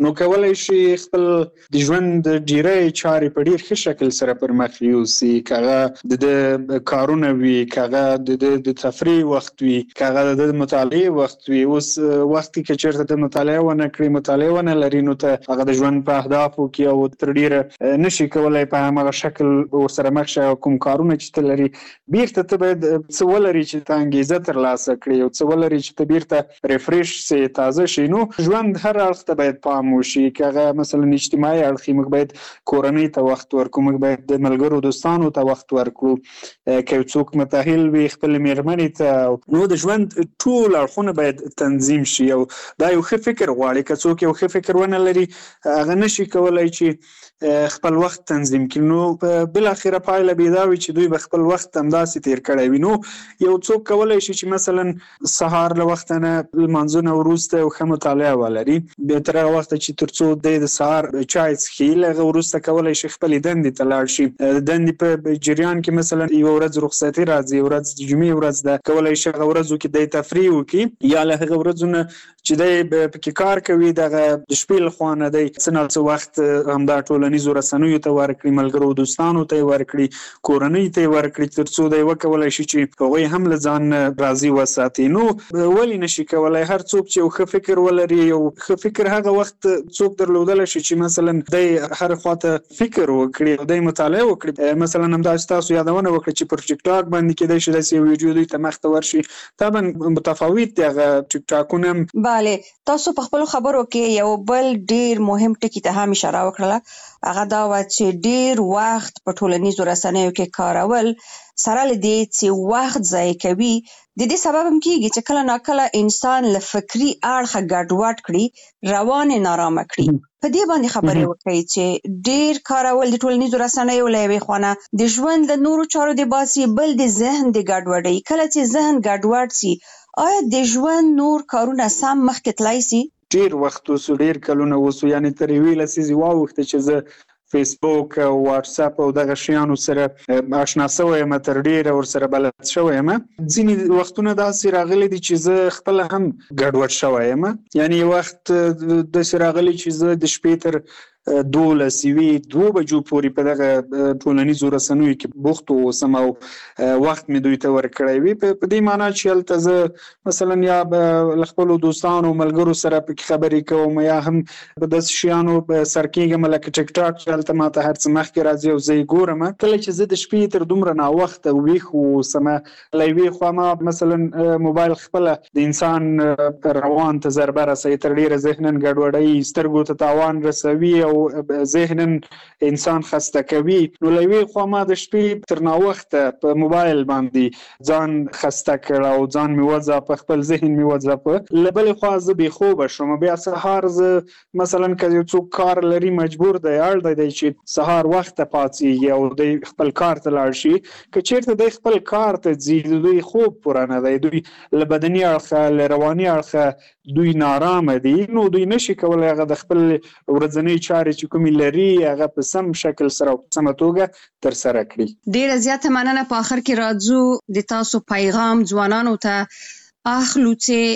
O: نو کولای شي خپل د ژوند ډیری چارې په ډیر ښه شکل سره پر مخ یوسي، کغه د کارونه وي، کغه د تفریح وخت وي، کغه د مطالعه وخت وي. اوس وخت کې چیرته د مطالعه ونه کړی، مطالعه ونه لري، نو ته هغه د ژوند په اهدافو کې او تر ډیره نشي کولای په هغه شکل ورسره مخ شي. کوم کارونه چې ته لري بیرته ته باید څه ولري چې ته انګیزه ترلاسه کړي، او څه ولري چې ته بیرته ریفریش سي، تازه شي. نو ژوند هر اړخ ته باید پام وشي، کغه مثلا اجتماعي اړخ موږ باید کورنۍ ته وخت ورکړو، موږ باید د ملګرو دوستانو ته وخت ورکړو، که څوک متأهل وي خپل میرمنې ته. نو د ژوند ټول اړخونه باید تنظیم شي، او دا یو ښه فکر غواړي. که څوک یو ښه فکر ونه لري هغه نشي کولای چې خپل وخت تنظیم کړي. نو بل اخره پایله به دا وي چې دوی به خپل وخت همداسې تیر کړی وي. نو یو څوک کولای شي چې مثلا سهار له وخت نه لمانځونه وروسته یو ښه مطالعه ولري، بیا تر هغه وخته چې تر څو دی د سهار چای څښي، له هغه وروسته کولای شي خپلې دندې ته لاړ شي. د دندې په جریان کې مثلا یوه ورځ رخصتي راځي، یوه ورځ د جمعې ورځ ده، کولای شي هغه ورځو کې دی تفریح وکړي، یا له هغه ورځو نه چې دی پکې کار کوي دغه د شپې له خوا نه دی څه نه څه وخت همدا ټولنیزو رسنیو ته ورکړي، ملګرو دوستانو ته یې ورکړي، کورنۍ ته یې ورکړي، تر څو دی وکولای شي چې هغوی هم له ځان راضي وساتي. نو ولې نشي کولای؟ هر څوک چې یو ښه فکر ولري، یو ښه فکر هغه وخت څوک درلودلی شي چې مثلا دی هر خواته فکر وکړي او دی مطالعه وکړي. مثلا همداسې تاسو یادونه وکړه چې پر ټیک ټاک باندې کیدای شي داسې یو ویډیو دوی ته مخته ورشي. طبعا متفاوت دی هغه ټیک ټاکونه.
E: بله، تاسو په خپل خبرو کې یو بل ډیر مهم ټکی ته هم اشاره وکړه، هغه دا و چې ډیر وخت په ټولنیزو رسنیو کې کارول سره لدی چې وخت ضایع کوي. د دې سبب هم کیږي چې کله ناکله انسان له فکری اړخه ګډوډ کړي، روان نارامه کړي. په دې باندې خبرې وکړي چې ډیر کارول د ټولنیزو رسنیو له یوې خوا د ژوند د نورو چارو د باسي، بل د ذهن د ګډوډۍ. کله چې ذهن ګډوډ سي، آیا د ژوند نور کارونه سم مخکې تللی سي؟
O: ډیر وخت اوسو، ډیر کلونه اوسو، یعنی تر یوې لسیزې واوښته چې زه فیسبوک او واتس اپ او دغه شیانو سره آشنا شوی یم، تر ډیره ورسره بلد شوی یم. ځینې وختونه داسې راغلي دي چې زه خپله هم ګډوډ شوی یم. یعنی یو وخت داسې راغلی چې زه د شپې تر دولس یوې دوو بجو پورې په دغه ټولنیزو رسنیو کې بوخت اوسم، او وخت مې دوی ته ورکړی وي، په دې معنا چې هلته زه مثلا یا له خپلو دوستانو ملګرو سره پکې خبرې کوم، یا هم په داسې شیانو سر کېږم لکه ټیک ټاک چې هلته ماته هر څه مخکې راځي او زه یې ګورم. کله چې زه د شپې تر دومره ناوخته ویښ اوسم، له یوې خوا ما مثلا موبایل خپله د انسان روان ته ضربه رسوي، تر ډېره ذهنا ګډوډوي، سترګو ته تاوان رسوي او ذهنا انسان خسته کوي. نو له یوې خوا ما د شپې تر ناوخته په موبایل باندې ځان خسته کړ او ځان مې وځاپه، خپل ذهن مې وځاپه. له بلې خوا زه بې خوبه شوم. بیا سهار زه مثلا که یو څوک کار لري، مجبور دی، اړ دی چې سهار وخته پاڅېږي او دی خپل کار ته لاړ شي. که چېرته دی خپل کار ته ځي، د دوی خوب پوره نه دی، دوی له بدني اړخه له رواني اړخه دوی نارامه دي، نو دوی نشي کولی هغه د خپل ورځنۍ چارې چې کومې لري هغه په سم شکل سره او په سمه توګه ترسره کړي.
E: ډیره زیاته مننه. په آخر کې راځو د تاسو پیغام ځوانانو ته اخلو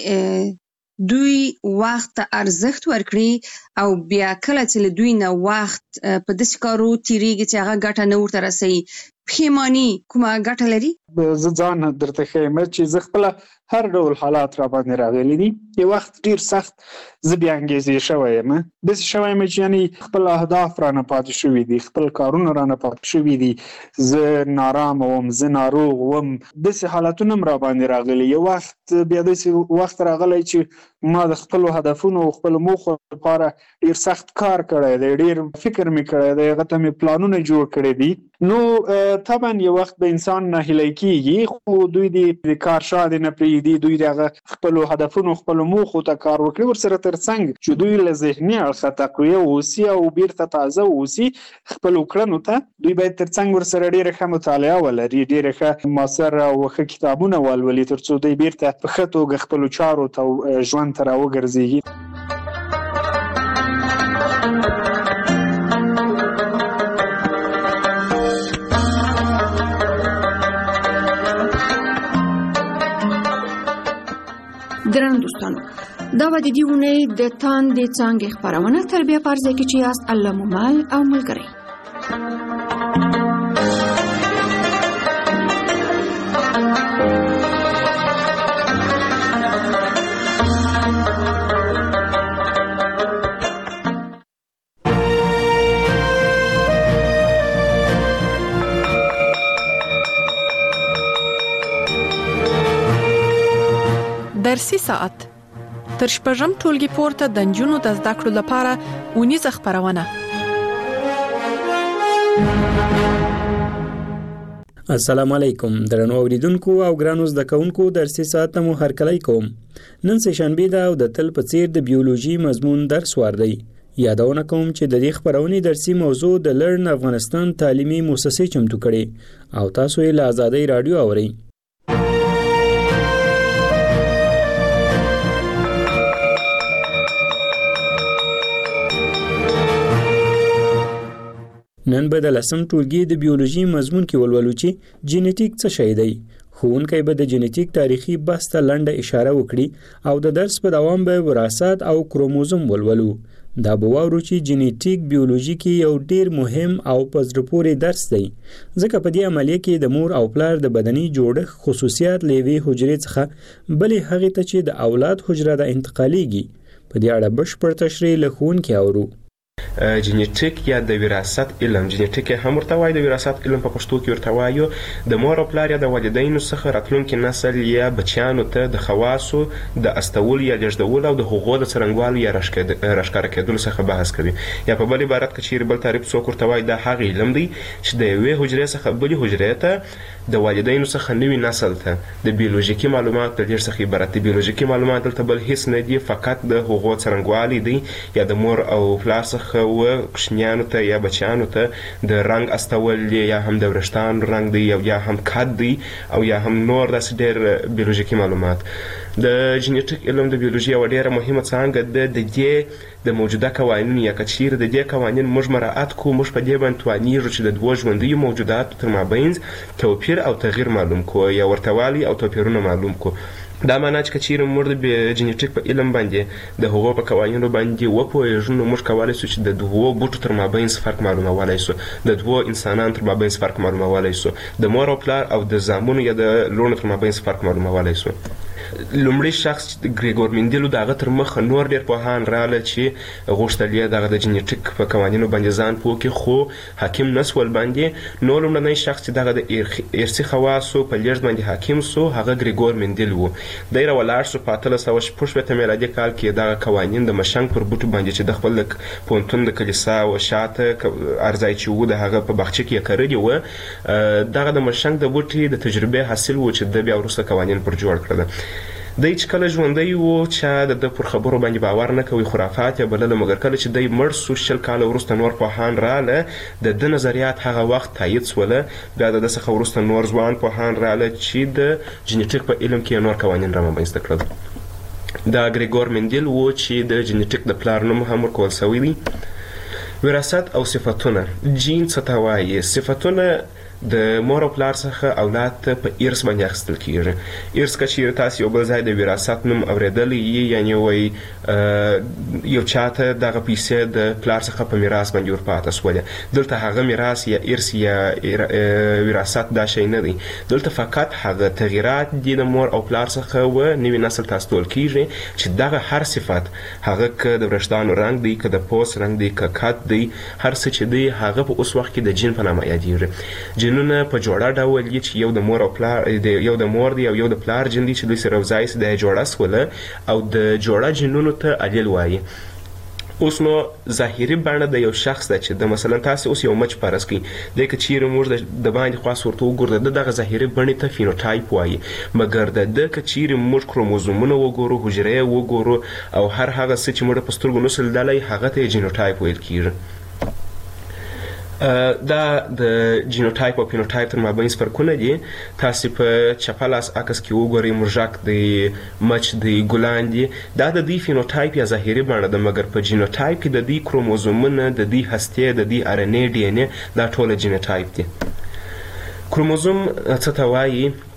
E: چې دوی وخت ته ارزښت ورکړي، او بیا کله چې له دوی نه وخت په داسې کارو تیریږي چې هغه ګټه نه ورته رسوي، پښیماني کومه ګټه لري؟
O: زه ځان درته ښیم چې زه خپله هر ډول حالات را باندې راغلي دي. یو وخت ډیر سخت زه بې انګیزې شوی یم، داسې شوی یم چې یعنې خپل اهداف رانه پاتې شوي دي، خپل کارونه رانه پاتې شوي دي، زه نارامه وم، زه ناروغ وم، داسې حالتونه هم را باندې راغلي. یو وخت بیا داسې وخت راغلی چې ما د خپلو هدفونو او خپلو موخو لپاره ډیر سخت کار کړی دی، ډیر فکر مې کړی دی، هغه ته مې پلانونه جوړ کړي دي. نو طبعا یو وخت به انسان ناهیلی کېږي، خو دوی د کار شاته نه پرېږدي، دوی د خپلو هدفونو خپلو موخو ته کار وکړي، ورسره ترڅنګ چې دوی له ذهني اړخه تقویه واوسي او بیرته تازه واوسي خپلو کړنو ته. دوی باید ترڅنګ ورسره ډېره ښه مطالعه ولري، ډېره ښه مؤثر او ښه کتابونه ولولي، تر څو دوی بیرته په ښه توګه خپلو چارو ته ژوند ته راوګرځېږي.
M: ګرانو دوستانو، دا و د دې اونۍ د تاندې څانګې خپرونه تر بیا په هر ځای کې چې یاست الله مو مل او ملګری.
P: درسي ساعت تر شپږم ټولګي پورته د نجونو د زده کړو لپاره اونیزه خپرونه.
Q: السلام علیکم درنو اوریدونکو او ګرانو زده کوونکو درسي ساعت مو هرکلی کوم. نن سه شنبه ده او د تل په څیر د بیولوژي مضمون درس وار دی. یادونه کوم چې د دې خبرونې درسي موضوع د لرن افغانستان تعلیمي مؤسسې چمتو کړي او تاسو یې له آزادۍ رادیو اورئ. نن به د لسم ټولګي د بیولوژي مضمون کې ولولو چې جینیټیک څه شی دی. ښوونکی به د جینیټیک تاریخي بحث ته لنډه اشاره وکړي او د درس په دوام به وراثت او کروموزوم ولولو. دا به واورو چې جینیټیک بیولوژي کې یو ډیر مهم او په زړه پورې درس دی ځکه په دې عملیه کې د مور او پلار د بدني جوړښت خصوصیات له یوې حجرې څخه بلې هغې ته چې د اولاد حجره د انتقالیږي. په دې اړه بشپړ تشریح له ښوونکي اورو.
R: جینیټیک یا د وراثت علم، جینیټیک هم ورته وایي، د وراثت علم په پښتو کې ورته وایو د مور او پلار یا د والدینو څخه راتلونکي نسل یا بچیانو ته د خواصو د استول یا لېږدول او د هغو د څرنګوالي یا راښکاره کېدلو څخه بحث کوي. یا په بل عبارت کې چیرې بل تعریف څوک ورته وایي دا هغه علم دی چې د یوې حجرې څخه بلې حجرې ته د والدینو څخه نوي نسل ته د بیولوژیکي معلومات د لېږد څخه عبارت دي. بیولوژیکي معلومات دلته بل هیڅ نه دي، فقط د هغو څرنګوالي دی یا د مور او پلار څخه و کوچنیانو ته یا بچیانو ته د رنګ استول یا هم د وریښتانو رنګ دی یا هم قد دی او یا هم نور داسې ډېر بیولوژیکي معلومات. د جینیټیک علم د بیولوژي یوه ډېره مهمه څانګه ده. د دې د موجوده قوانین یا که چیرې د دې قوانین موږ مراعات کوو، موږ په دې باندې توانیږو چې د دوو ژوندیو موجوداتو تر مابین توپیر او تغییر معلوم کړو یا ورتهوالی او توپیرونه معلوم کړو. دا معنا چې که چیرې موږ د جینیټیک په علم باندې د هغو په قوانینو باندې وپوهېږو نو موږ کولی سو چې د دوو بوټو تر مابین فرق معلومولی سو، د دوو انسانانو تر مابین فرق معلومولی سو، د مور او پلار او د زامنو یا د لوڼو تر مابین فرق معلومولی سو. لومړی شخص ګریګور مندیلو د هغه تر مخه نور ډېر پوهان راغله چې غوښتل یې دغه د جینیټیک په قوانینو باندې ځان پوه کړي خو حاکم نه سول باندې. نو لومړنی شخص چې دغه د ارثي خواصو په لېږد باندې حاکم سو هغه ګریګور مندیل و. دی راولاړ سو په اتلس سوه شپږ شپېته میلادي کال کې دغه قوانین د مشنګ پر بوټو باندې چې د خپل پوهنتون د کلیسا و شاته ارځای چې و د هغه په باغچه کې یې کرلي وه، دغه د مشنګ د بوټي د تجربې حاصل و چې د بیا وروسته قوانین پر جوړ کړل. دی چې کله ژوندی و چا د ده پر خبرو باندې باور نه کوي، خرافات یې بلله، مګر کله چې دی مړ سو شل کاله وروسته نور پوهان راغله د ده نظریات هغه وخت تایید سوله. بیا د ده څخه وروسته نور ځوان پوهان راغله چې د جینیټیک په علم کې نور قوانین رامنځته کړل. دا ګریګور مندیل و چې د جینیټیک د پلار نوم هم ورکول سوی دی. وراثت او صفتونه. جین څه ته وایي؟ صفتونه د مور او پلار څخه اولاد ته په ارث باندې اخیستل کیږي. ارث که چیرې تاسو یو بل ځای د وراثت نوم اورېدلی یي، یعنې وایي یو چاته دغه پیسې د پلار څخه په میراث باندې ورپاته سولې. دلته هغه میراث یا ارث یا وراثت دا شی نه دی، دلته فقط هغه تغییرات دي د مور او پلار څخه و نوي نسل ته استول کیږي چې دغه هر صفت، هغه که د وریښتانو رنګ دی، که د پوست رنګ دی، که قد دی، هر څه چې دی هغه په اوس وخت کې د جین په نامه یادېږي. جینونه په جوړه ډول دي چې یو د مور او پلار یو د مور دی او یو د پلار جین دی چې دوی سره یوځای سي د جوړه سوله او د جوړه جینونو ته الیل وایي. اوس نو ظاهري بڼه د یو شخص ده چې د مثلا تاسو اوس یو مچ فرض کړئ، دی که چیرې موږ د باندې خواص ورته وګورو د دغه ظاهري بڼې ته فینوټایپ وایي، مګر د ده که چیرې موږ کروموزومونه وګورو، حجرې وګورو او هر هغه څه چې موږ په سترګو نسو لیدلی هغه ته یې جینوټایپ ویل کیږي. دا د جینوټایپ او فینوټایپ تر مابین فرقونه دي. تاسو په چپه لاس عکس کې وګورئ موږک دی، مچ دی، ګلان دي، دا د دې فینوټایپ یا ظاهري بڼه ده، مګر په جینوټایپ کې د دې کروموزومونه، د دې هستې، د دې ار ان اے ډي ان اے دا ټوله جینوټایپ دي. کروموزوم څه ته وایي؟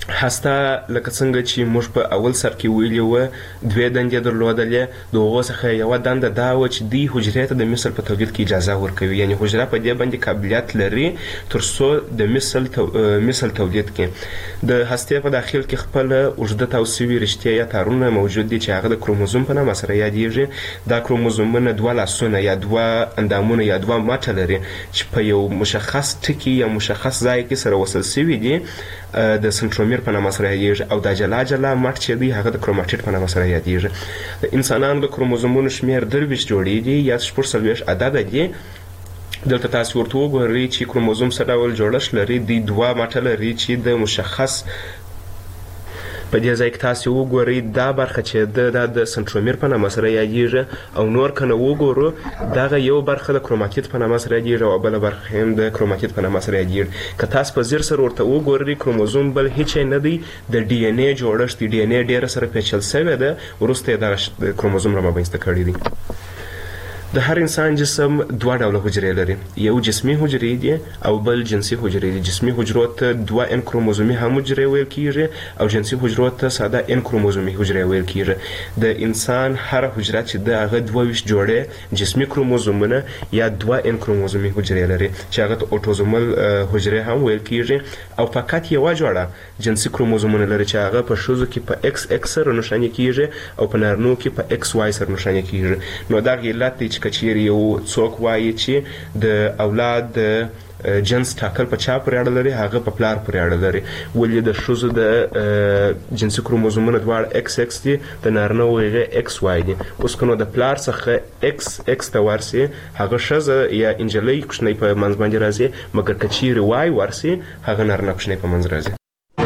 R: هسته لکه څنګه چې موږ په اول سر کې ویلي وه دوې دندې درلودلې د هغو څخه یوه دنده دا وه چې دوی حجرې ته د مثل په تولید کې اجازه ورکوي یعنې حجره په دې باندې قابلیت لري تر څو د مثل تو... مثل تولید کړي د هستې په داخل کې خپل اوږده تاو سوي رشتې یا تارونه موجود دي چې هغه د کروموزوم په نامه سره یادیږي دا کروموزومونه دوه لاسونه یا دوه اندامونه یا دوه مټه لري چې په یو مشخص ټکي یا مشخص ځای کې سره وصل سوي دي د سنترومیر په نامه سره یادیږي او دا جلا جلا مټ چې دی هغه د کروماټیډ په نامه سره یادیږي د انسانانو د کروموزومونو شمېر درویشت جوړې دي یا شپږ څلوېښت عدده دي دلته تاسو ورته وګورئ چې کروموزوم څه ډول جوړښت لري دوی دوه مټه لري چې د مشخص په دې ځای کې تاسو وګورئ دا برخه چې د د سنترومیر په نامه سره یادیږي او نور کنه وګورو دغه یو برخه د کروماتید په نامه سره یادیږي او بل برخه هم د کروماتید په نامه سره یادیږي که تاسو په زیر سره ورته وګورئ کروموزوم بل هیڅ نه دی د ډي ان اے جوړښت ډي ان اے ډیره سره پیچل شوی ده وروسته د کروموزوم رامنځته کړی دی د هر انسان جسم دوه ډوله حجرې لري یو جسمي حجرې دي او بل جنسي حجرې دي جسمي حجرو ته دوه ان کروموزومي هم حجرې ویل کیږي او جنسي حجرو ته ساده ان کروموزومي حجرې ویل کیږي د انسان هر حجره چې د هغه دوه ویشت جوړې جسمي کروموزومونه یا دوه ان کروموزومي حجرې لري چې هغه ته اوټوزومل حجرې هم ویل کیږي او فقط یوه جوړه جنسي کروموزومونه لري چې هغه په ښځو کې په ایکس ایکس سره نښاني کیږي او په نارینو کې په ایکس واي سره نښاني کیږي نو دا علت دی چې کچیر یو څوک وایي چې د اولاد د جنس ټاکل په چا پورې اړه لري هغه په پلار پورې اړه لري ولې د ښځو د جنسي کروموزومونه دواړه ایکس ایکس دي د نارینه هغه ایکس واي دي اوس که نو د پلار څخه ایکس ایکس ته ورسي هغه ښځه یا انجلۍ کوچنۍ په منځ باندې راځي مګر که چیرې واي ورسي هغه نارینه کوچنۍ په منځ راځي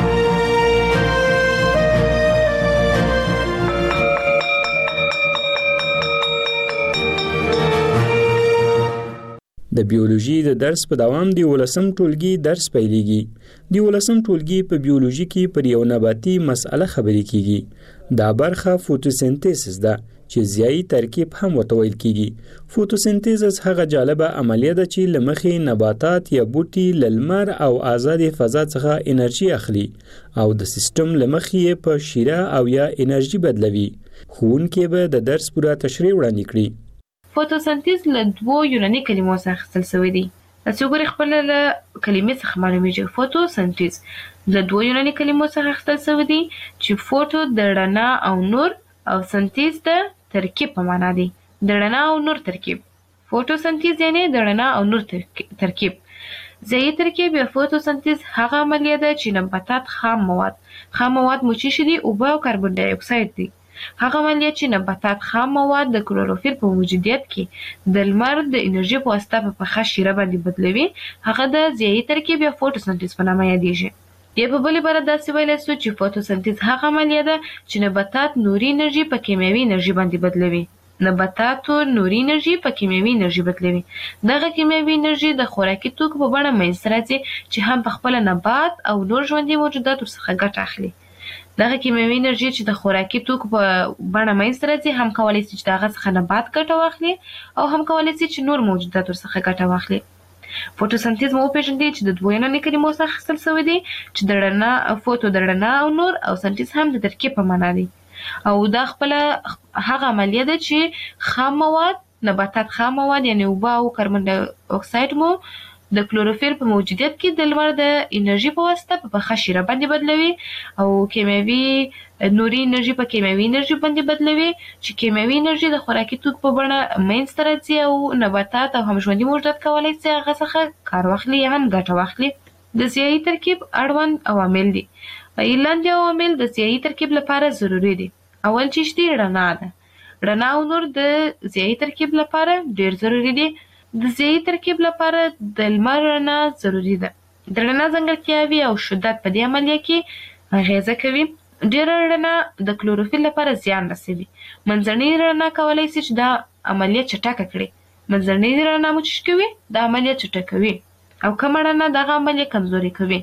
Q: د بیولوژي د درس په دوام د ولسم ټولګي درس پیلېږي د ولسم ټولګي په بیولوژي کې پر یو نباتي مسأله خبرې کیږي دا برخه فوتوسنتیسس ده چې ضیایي ترکیب هم ورته ویل کیږي فوتوسنتیسس هغه جالبه عملیه ده چې له مخې نباتات یا بوټي له لمر او آزادې فضا څخه انرژي اخلي او د سیستم له مخې په شیره او یا انرژي بدلوي ښوونکی به د درس پوره تشریح وړاندې کړي
K: فوتوسنتیز له دوو یوناني کلمو څخه اخیستل شوی دی تاسو ګورئ خپله له کلمې څخه معلومیږي فوتوسنتیز له دوو یوناني کلمو څخه اخیستل شوی دی چې فوتو د رڼا او نور او سنتیز د ترکیب په معنا دی د رڼا او نور ترکیب فوتوسنتیز یعنی د رڼا او نور ترکیب ضیایي ترکیب یا فوتوسنتیز هغه عملیه ده چې نباتات خام مواد خام مواد مو څه شي دي اوبه او کاربن ډای اکساید دي هغه عملیه چې نباتات خام مواد د کلوروفیل په موجودیت کې د لمر د انرژي په واسطه په پخه شیره باندې بدلوي هغه د ضیایي ترکیب یا فوتوسنتیز په نامه یادیږي یا په بلې باره داسې ویلی سو چې فوتوسنتیز هغه عملیه ده چې نباتات نوري انرژي په کیمیاوي انرژي باندې بدلوي نباتاتو نوري انرژي په کیمیاوي انرژي بدلوي دغه کیمیاوي انرژي د خوراکي توکو په بڼه منځته راځي چې هم په خپله نبات او نور ژوندي موجودات ورڅخه ګټه اخلي دغه کیمیاوي انرژي چې د خوراکي توکو په بڼه منځته راځي هم کولی شي چې د هغه څخه نبات ګټه واخلي او هم کولی شي چې نور موجودات ورڅخه ګټه واخلي فوتوسنتیز مو وپېژندئ چې د دوو یوناني کلمو څخه اخیستل شوی دی چې د رڼا فوتو د رڼا او نور او سنتیز هم د ترکیب په معنا دی او دا خپله هغه عملیه ده چې خام مواد نباتات خام مواد یعنې اوبه او کاربن ډای اکساید مو د کلوروفیل په موجودیت کې د لمر د انرژي په واسطه په پخه شیره باندې بدلوي او کیمیاوي نوري انرژي په کیمیاوي انرژي باندې بدلوي چې کیمیاوي انرژي د خوراکي توکو په بڼه منځته راځي او نباتات او هم ژوندي موجودات کولی شي هغه څخه کار واخلي یا هم ګټه واخلي د ضیایي ترکیب اړوند عوامل دي لاندې عوامل د ضیایي ترکیب لپاره ضروري دي اول چیز دی رڼا ده رڼا او نور د ضیایي ترکیب لپاره ډیر ضروري دي د ضیایي ترکیب لپاره د لمر رڼا ضروري ده د رڼا ځانګړتیاوې او شدت په دې عملیه کې اغیزه کوي ډیره رڼا د کلوروفیل لپاره زیان رسوي منځنۍ رڼا کولی شي چې دا عملیه چټکه کړي منځنۍ رڼا مو چې کوي دا عملیه چټکوي او کمه رڼا دغه عملیه کمزوري کوي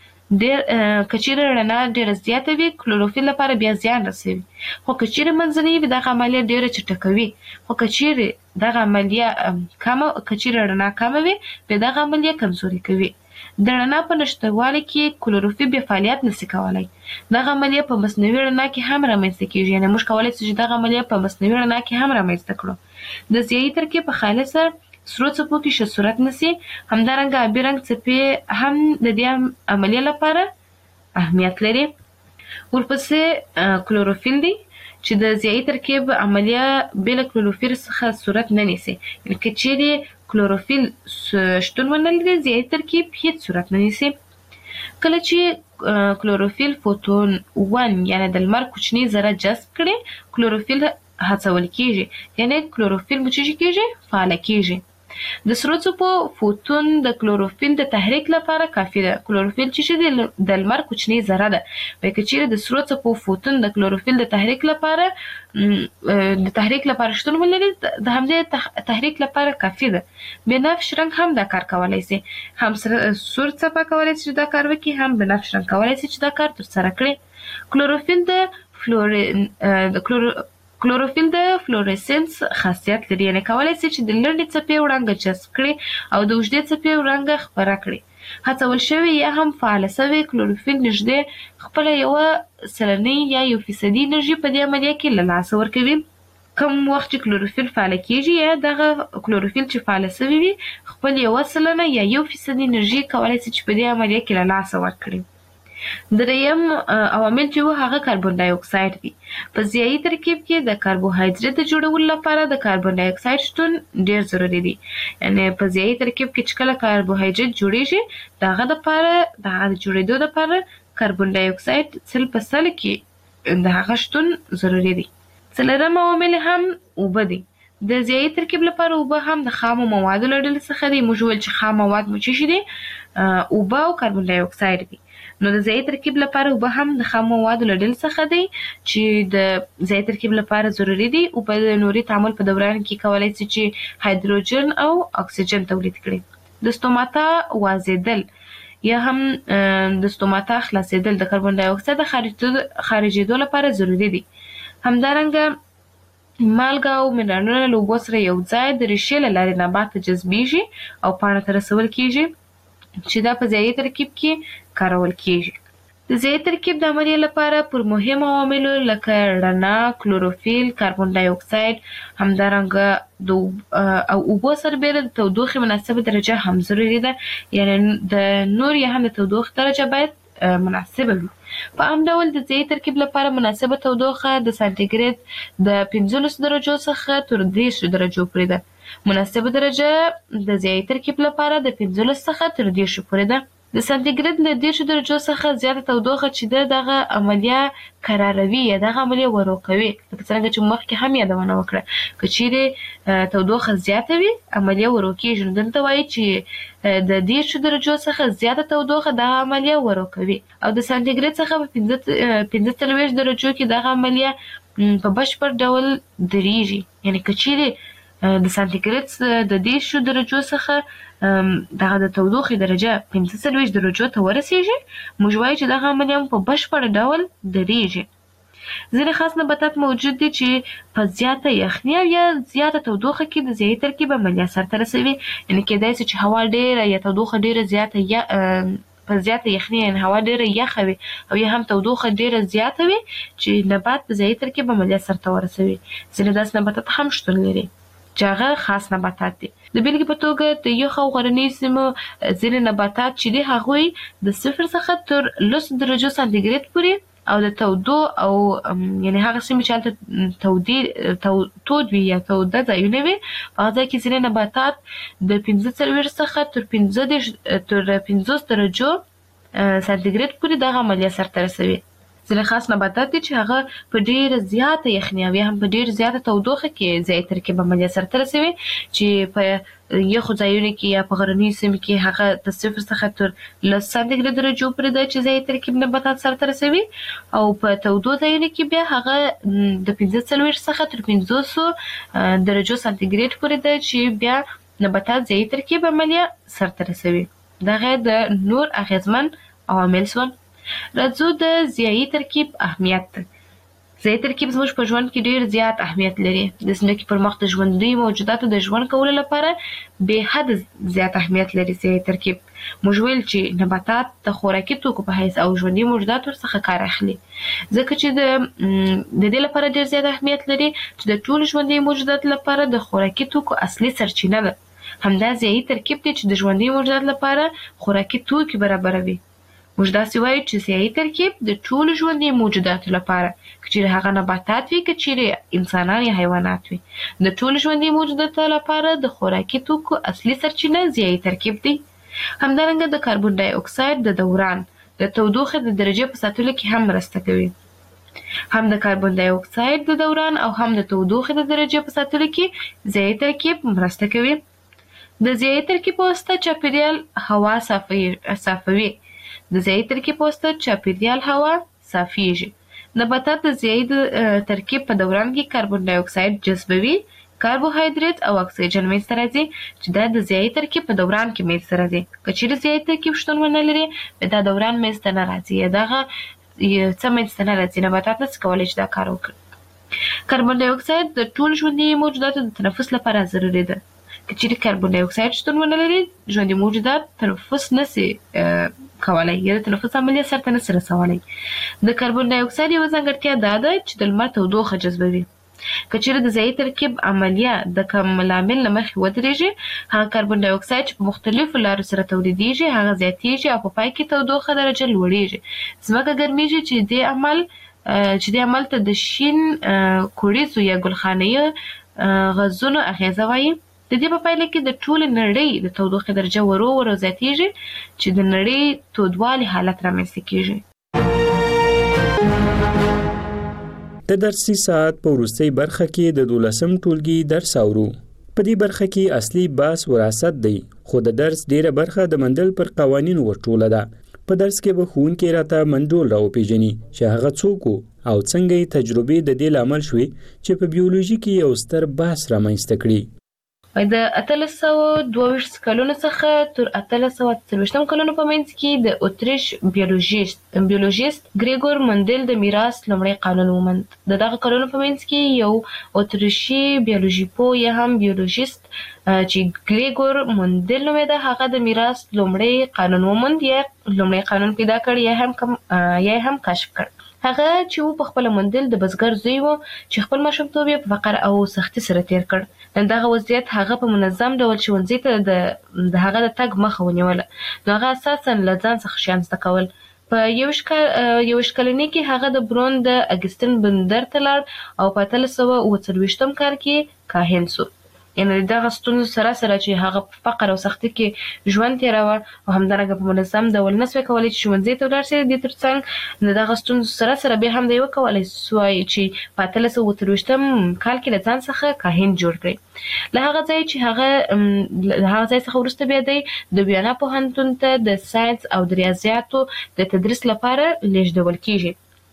K: ډیر کچیره رڼا ډیره زیاته وي کلوروفیل لپاره بیا زیان رسوي خو کچیره منځنۍ وي دغه عملیه ډیره چټکوي خو کچیره دغه عملیه کمه کچیره رڼا کمه وي بیا دغه عملیه کمزوري کوي
S: د رڼا په نشتوالي کې کلوروفیل بیا فعالیت نشي کولای. دغه عملیه په مصنوعي رڼا کې هم رامنځته کیږي، یعنې موږ کولی شو چې دغه عملیه په مصنوعي رڼا کې هم رامنځته کړو. د ضیایي ترکیب په خالصه سرو څپو کې ښه صورت نیسي. همدارنګه آبي رنګ څپې هم د دې عملیې لپاره اهمیت لري. ورپسې کلوروفیل دی چې د ضیایي ترکیب عملیه بې له کلوروفیل څخه صورت نه نیسي. یعنې که چیرې کلوروفیل شتون ونه لري ضیایي ترکیب هیڅ صورت نه نیسي. کله چې کلوروفیل فوتون ون یعنې د لمر کوچني ذره جذب کړي کلوروفیل هڅول کیږي، یعنې کلوروفیل مو څه کیږي؟ فعاله کیږي. د سرو څپو فوتون د کلوروفیل د تحریک لپاره کافي ده. کلوروفیل چې د لمر کوچنی ذره ده، وایي که چیرې د سرو څپو فوتون د کلوروفیل د تحریک لپاره د تحریک لپاره شتون ولري د همدې تحریک لپاره کافي ده. بنفش رنګ هم دا کار کولی شي، هم سور څپه کولی شي چې دا کار وکړي، هم بنفش رنګ کولی شي چې دا کار ترسره کړي. کلوروفیل د فلورین د کلورو کلوروفیل د فلورسنس خاصیت لري، یعنې کولی شي چې د لنډې څپې وړانګه جذب کړي او د اوږدې څپې وړانګه خپره کړي. هڅول شوې یا هم فعاله شوې کلوروفیل نږدې خپله یوه سلنۍ یا یو فیصدي انرژي په دې عملیه کې له لاسه ورکوي. کوم وخت چې کلوروفیل فعاله کیږي یا دغه کلوروفیل چې فعاله شوی وي خپل یوه سلنه یا یو فیصدي انرژي کولی شي چې په دې عملیه کې له لاسه ورکړي. دریم عوامل چې وو هغه کاربن ډای اکساید دي. په ضیایي ترکیب کې د کاربوهایدریت د جوړولو لپاره د کاربن ډای اکساید شتون ډیر ضروري دی. یعنې په ضیایي ترکیب کې چې کله کاربوهایدریت جوړیږي د هغه دپاره د هغه د جوړېدو دپاره کاربن ډای اکساید سل په سل کې د هغه شتون ضروري دی. څلورم عوامل هم اوبه دي. د ضیایي ترکیب لپاره اوبه هم د خامو موادو له ډلې څخه دي. موږ وویل چې خام مواد مو څه شي دي؟ اوبه او کاربن ډای اکساید دي. نو د ضیایي ترکیب لپاره اوبه هم د خام موادو له ډلې څخه دی چې د ضیایي ترکیب لپاره ضروري دي. اوبه د نوري تعامل په دوران کې کولی شي چې هایدروجن او اکسیجن تولید کړي. د ستوماتا وازیدل یا هم د ستوماتا خلاصېدل د کاربن ډای اکساید د خارجېدو لپاره ضروري دي. همدارنګه مالګه او منرالونه له اوبو سره یو ځای د ریښې له لارې نبات ته جذبیږي او پاڼه ته رسول کیږي چې دا په ضیایي ترکیب کې کارول کیږي. د ضیایي ترکیب د عملیې لپاره پر مهمو عواملو لکه رڼا، کلوروفیل، کاربن ډای اکساید، همدارنګه د او اوبو سربیره د تودوخې مناسبه درجه هم ضروري ده. یعنې د نور یا هم د تودوخې درجه باید مناسبه وي. په عام ډول د ضیایي ترکیب لپاره مناسبه تودوخه د سانتیګریډ د پنځلسو درجو څخه تر دېرشو درجو پورې ده. مناسبه درجه د ضیایي ترکیب لپاره د پنځلسو څخه تر دېرشو پورې ده. د سانتیګریډ له دېرشو درجو څخه زیاته تودوخه چې ده دغه عملیه کراره یا دغه عملیه ورو کوي. لکه څرنګه چې مخکې هم یادونه وکړه که چیرې تودوخه زیاته وي عملیه ورو کیږي. نو دلته وایي چې د دېرشو درجو څخه زیاته تودوخه دغه عملیه ورو کوي او د سانتیګریډ څخه په پنځه څلوېښت درجو کې دغه عملیه په بشپړ ډول درېږي. یعنې که چیرې د سانتیګریډ د دېرشو درجو څخه دغه د تودوخې درجه پنځه څلوېښت درجو ته ورسیږي موږ وایو چې دغه عملیه په بشپړ ډول درېږي. ځینې خاص نباتات موجود دي چې په زیاته یخني او یا زیاته تودوخه کې د ضیایي ترکیب عملیه سرته رسوي. یعنې کیدای شي چې هوا ډېره یا تودوخه ډېره زیاته یا په زیاته یخني یعنې هوا ډېره یخه وي او یا هم تودوخه ډېره زیاته وي چې نبات په ضیایي ترکیب عملیه سرته ورسوي. ځینې داسې نباتات هم شتون لري چې هغه خاص نباتات دي. د بیلګې په توګه د یخ او غرنیو سیمو ځینې نباتات چې دي هغوی د صفر څخه تر لسو درجو سانتیګریډ پورې او د تودو او یعنې هغه سیمې چې هلته تودې تود وي یا توده ځایونه وي په هغه ځای کې ځینې نباتات د پنځه څلوېښت څخه تر پنځه دېرش تر پنځوس درجو سانتیګریډ پورې دغه عملیه سرته رسوي. ځینې خاص نباتات دي چې هغه په ډېره زیاته یخني او یا هم په ډېره زیاته تودوخه کې ضیایي ترکیب عملیه سرته رسوي چې په یخو ځایونو کې یا په غرنیو سیمو کې هغه د صفر څخه تر لس سانتیګریډ درجو پورې ده چې ضیایي ترکیب نباتات سرته رسوي او په تودو ځایونو کې بیا هغه د پنځه څلوېښت څخه تر پنځوسو درجو سانتیګریډ پورې ده چې بیا نباتات ضیایي ترکیب عملیه سرته رسوي. دغه د نور اغیزمن عوامل شول. راځو د ضیایي ترکیب اهمیت. ځایي ترکیب زموږ په ژوند کې ډیر زیات اهمیت لري. د ځمکې پر مخ د ژوندي موجوداتو د ژوند کولو لپاره بې حد زیات اهمیت لري ځایي ترکیب. موږ ویل چې نباتات د خوراکي توکو په حیث او ژوندي موجوداتو څخه کار اخلي، ځکه چې د د دې لپاره ډیر زیات اهمیت لري چې د ټولو ژوندي موجوداتو لپاره د خوراکي توکو اصلي سرچینه ده. همدا ځایي ترکیب دی چې د ژوندي موجوداتو لپاره خوراکي توکي برابروي. موږ داسې وایو چې ځایي ترکیب د ټولو ژوندي موجوداتو لپاره، که چیرې هغه نباتات وي، که چیرې انسانان یا حیوانات وي، د ټولو ژوندي موجوداتو لپاره د خوراکي توکو اصلي سرچینه ځایي ترکیب دی. همدارنګه د کاربن ډای اکساید د دوران د تودوخې د درجې په ساتلو کې هم مرسته کوي. هم د کاربن ډای اکساید د دوران او هم د تودوخې د درجې په ساتلو کې ځایي ترکیب مرسته کوي. د ځایي ترکیب په واسطه چاپیریال هوا صافوي. د ځایي ترکیب په واسطه چاپیریال هوا صافیږي. نباتات د ځایي ترکیب په دوران کې کاربن ډای اکساید جذبوي، کاربوهایدریت او اکسیجن منځته راځي چې دا د ځایي ترکیب په دوران کې منځته راځي. که چیرې ځایي ترکیب شتون ونه لري، دا دوران منځته نه راځي، دغه څه منځته نه راځي، نباتات نشي کولی چې دا کار وکړي. کاربن ډای اکساید د ټولو ژوندي موجوداتو د تنفس لپاره ضروري ده. که چیرې کاربن ډای اکساید شتون ونه لري، ژوندي موجودات تنفس نشي کولای، یا د تنفس عملیه سرته نشي رسولی. د کاربن ډای اکساید یوه ځانګړتیا دا ده چې د لمر تودوخه جذبوي. که چیرې د ځایي ترکیب عملیه د کوم لامل له مخې ودرېږي، هغه کاربن ډای اکساید چې په مختلفو لارو سره تولیدېږي هغه زیاتېږي او په پای کې تودوخه درجه لوړېږي. ځمکه ګرمېږي چې دې عمل چې دې عمل ته د شین کوړیزو یا ګلخانه‌یي غازونو اغیزه وایي. د دې په پایله کې د ټولې نړۍ د تودوخې درجه ورو ورو زیاتېږي چې د نړۍ تودوالي حالت رامنځته کېږي.
Q: د درسي ساعت په وروستۍ برخه کې د دولسم ټولګي درس اورو. په دې برخه کې اصلي بحث وراثت دی، خو د درس ډیره برخه د مندل پر قوانینو ورټوله ده. په درس کې به ښوونکی راته منډول راوپېژني چې هغه څوک او څنګه یې تجربې د دې لامل شوې چې په بیولوژي کې یو ستر بحث رامنځته کړي.
S: د اتلس سوه دوه ویشت کلونو څخه تر اتلس سوه څلوېښتم کلونو په منځ کې د اتریش بیولوژیست بیولوژیست ګریګور مندل د میراث لومړی قانون وموند. د دغه کلونو په منځ کې یو اتریشي بیولوژي پوه یا هم بیولوژیست چې ګریګور مندل نومېده، هغه د میراث لومړی قانون وموند، یا لومړی قانون پیدا کړ یا هم یا هم کشف کړ. هغه چې و په خپله مندل د بزګر زوی و چې خپل ماشومتوب یې په فقر او سختي سره تیر کړ. دغه وضعیت هغه په منظم ډول ښوونځي ته د د هغه د تګ مخه ونیوله، نو هغه اساسا له ځان څخه شیان زده کول. په یویشت کلنۍ کې هغه د برون د اګستین بندر ته لاړ او په اتلس سوه اوه څلوېښتم کال کې کاهن سو. یعنې دغه ستونزو سره سره چې هغه په فقر او سختي کې ژوند تېراوه او همدارنګه په منظم ډول نسوی کولی چې ښوونځي ته ولاړ شي. د دې ترڅنګ د دغه ستونزو سره سره بیا هم دی وکولی سوای چې په اتلس سوه اوه څلوېښتم کال کې له ځان څخه کاهن جوړ کړي. له هغه ځای چې هغه له هغه ځای څخه وروسته بیا دی د ویانا پوهنتون ته د ساینس او د ریاضیاتو د تدریس لپاره لیږدول کېږي.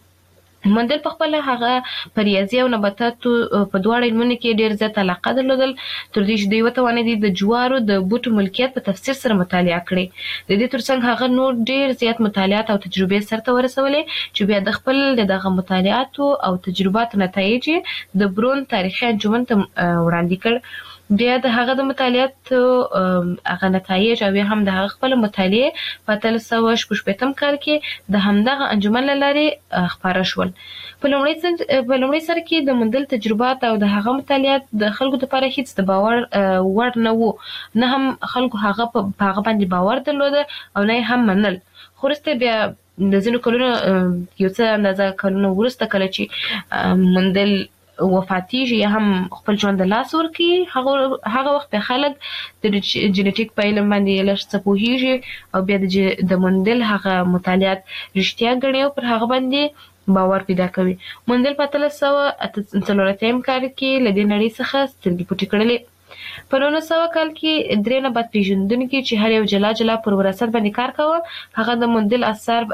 S: مندل په خپله هغه په ریاضي او نباتاتو په دواړو علمونو کې ډېر زیات علاقه درلودل، تر دې چې دوی وتوانېدي د جوارو د بوټو ملکیت په تفصیل سره مطالعه کړي. د دې ترڅنګ هغه نور ډېر زیات مطالعات او تجربې سرته ورسولې چې بیا د خپل د دغه مطالعاتو او تجرباتو نتایج یې د برون تاریخي انجمن ته وړاندې کړ. بیا د هغه د مطالعاتو هغه نتایج او بیا هم د هغه خپله مطالعې په اتلس سوه شپږ شپېتم کال کې د همدغه انجمن له لارې خپاره شول. په لومړي سر کې د مندل تجربات او د هغه مطالعات د خلکو لپاره هیڅ د باور وړ نه وو، نه هم خلکو هغه په هغه باندې باور درلوده او نه یې هم منل. خو وروسته بیا د ځینو کلونو یو څه اندازه کلونو وروسته کله چې مندل وفاتېږي یا هم خپل ژوند د لاس ورکوي، هغه وخت بیا خلک د جنیټیک په علم باندې لږ څه پوهېږي او بیا د مندل هغه مطالعات رښتیا ګڼي او پر هغه باندې باور پیدا کوي. مندل په اتلس سوه څلور اتیا کال کې له دې نړۍ څخه سترګې پټې کړلې. په نولس سوه کال کې درې نبات پېژندونکي چې هر یو جلا جلا پر وراثت باندې کار کاوه، هغه د مندل اثار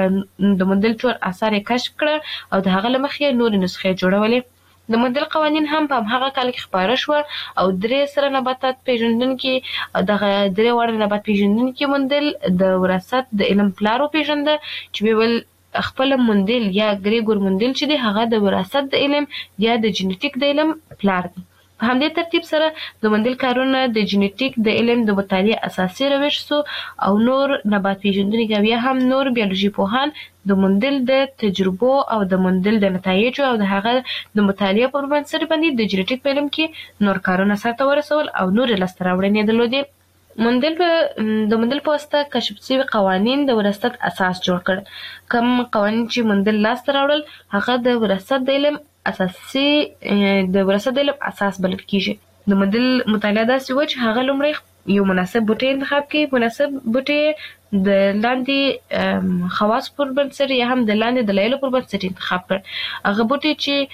S: د مندل ټول اثار یې کشف کړه او د هغه له مخې نورې نسخې جوړولې. د مندل قوانین هم په هماغه کال کې خپاره شوه او درې سره نباتات پېژندونکي دغه درې واړه نبات پېژندونکي مندل د وراثت د علم پلار وپېژنده چې ویې ویل خپل موندل یا ګریګور موندل چې دی هغه د وراثت د علم یا د جینټیک د علم پلار دی. په همدې ترتیب سره د موندل کارونه د جینټیک د علم د مطالعې اساسي روش سو او نور نبات پیژندونکي بیا هم نور بیولوژي پوهان د موندل د تجربو او د موندل د نتایجو او د هغه د مطالعې پر بنسټ باندې د جینټیک په علم کې نور کارونه سرته ورسول او نور لاسته راوړنې درلودې. موندل په د موندل په واسطه کشف شوي قوانین د وراثت اساس جوړ کړ. کوم قوانین چې موندل لاسته راوړل هغه د وراثت د علم اساسي د وراثت د علم اساس بلل کیږي. د موندل مطالعه داسې و چې هغه لومړی یو مناسب بوټی انتخاب کړي. مناسب بوټی د لاندې خواص پر بنسټ یا هم د لاندې دلایلو پر بنسټ انتخاب کړ. هغه بوټی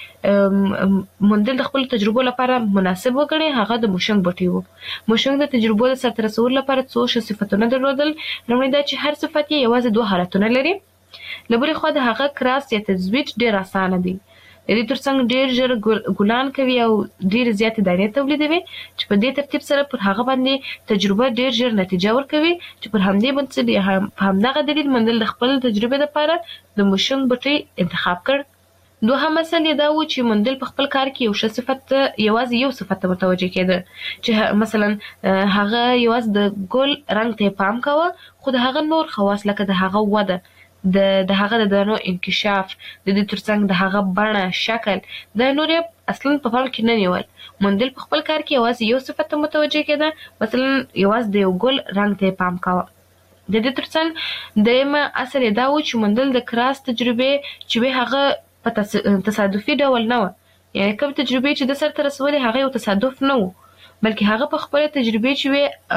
S: چې موندل د خپل تجربو لپاره مناسب وګڼي هغه د موشنګ بوټی و. موشنګ د تجربو د سرته رسولو لپاره څو ښه صفتونه درلودل. لومړی دا چې هر صفت یې یوازې دوه حالتونه لري. له بلې خوا د هغه کراس یا تزویج ډېر اسانه دی. د دې ترڅنګ ډېر ژر ګلان کوي او ډېر زیاتې دانې تولیدوي چې په دې ترتیب سره پر هغه باندې تجربه ډېر ژر نتیجه ورکوي چې پر همدې بنسټ یا په همدغه دلیل موندل د خپل تجربې لپاره د موشنګ بوټی انتخاب کړ. دوهم مسله یې دا و چې موندل په خپل کار کې یو ښه صفت یوازې یو صفت ته متوجه کېده چې مثلا هغه یوازې د ګل رنګ ته پام کوه خو د هغه نور خواص لکه د هغه وده د د هغه د دانو انکشاف د دې ترڅنګ د هغه بڼه شکل د نور اصلا په پام کې نه نیول. موندل په خپل کار کې یوازې یو صفت ته متوجه کېده مثلا یوازې د یو ګل رنګ ته پام کوه. د دې ترڅنګ درېیمه اصل یې دا و چې موندل د کراس تجربې چې وې هغه په تصادفي ډول نه وه. یعنې کوم تجربې چې د سرته رسولې هغه یو تصادف نه و بلکې هغه په خپل تجربې چې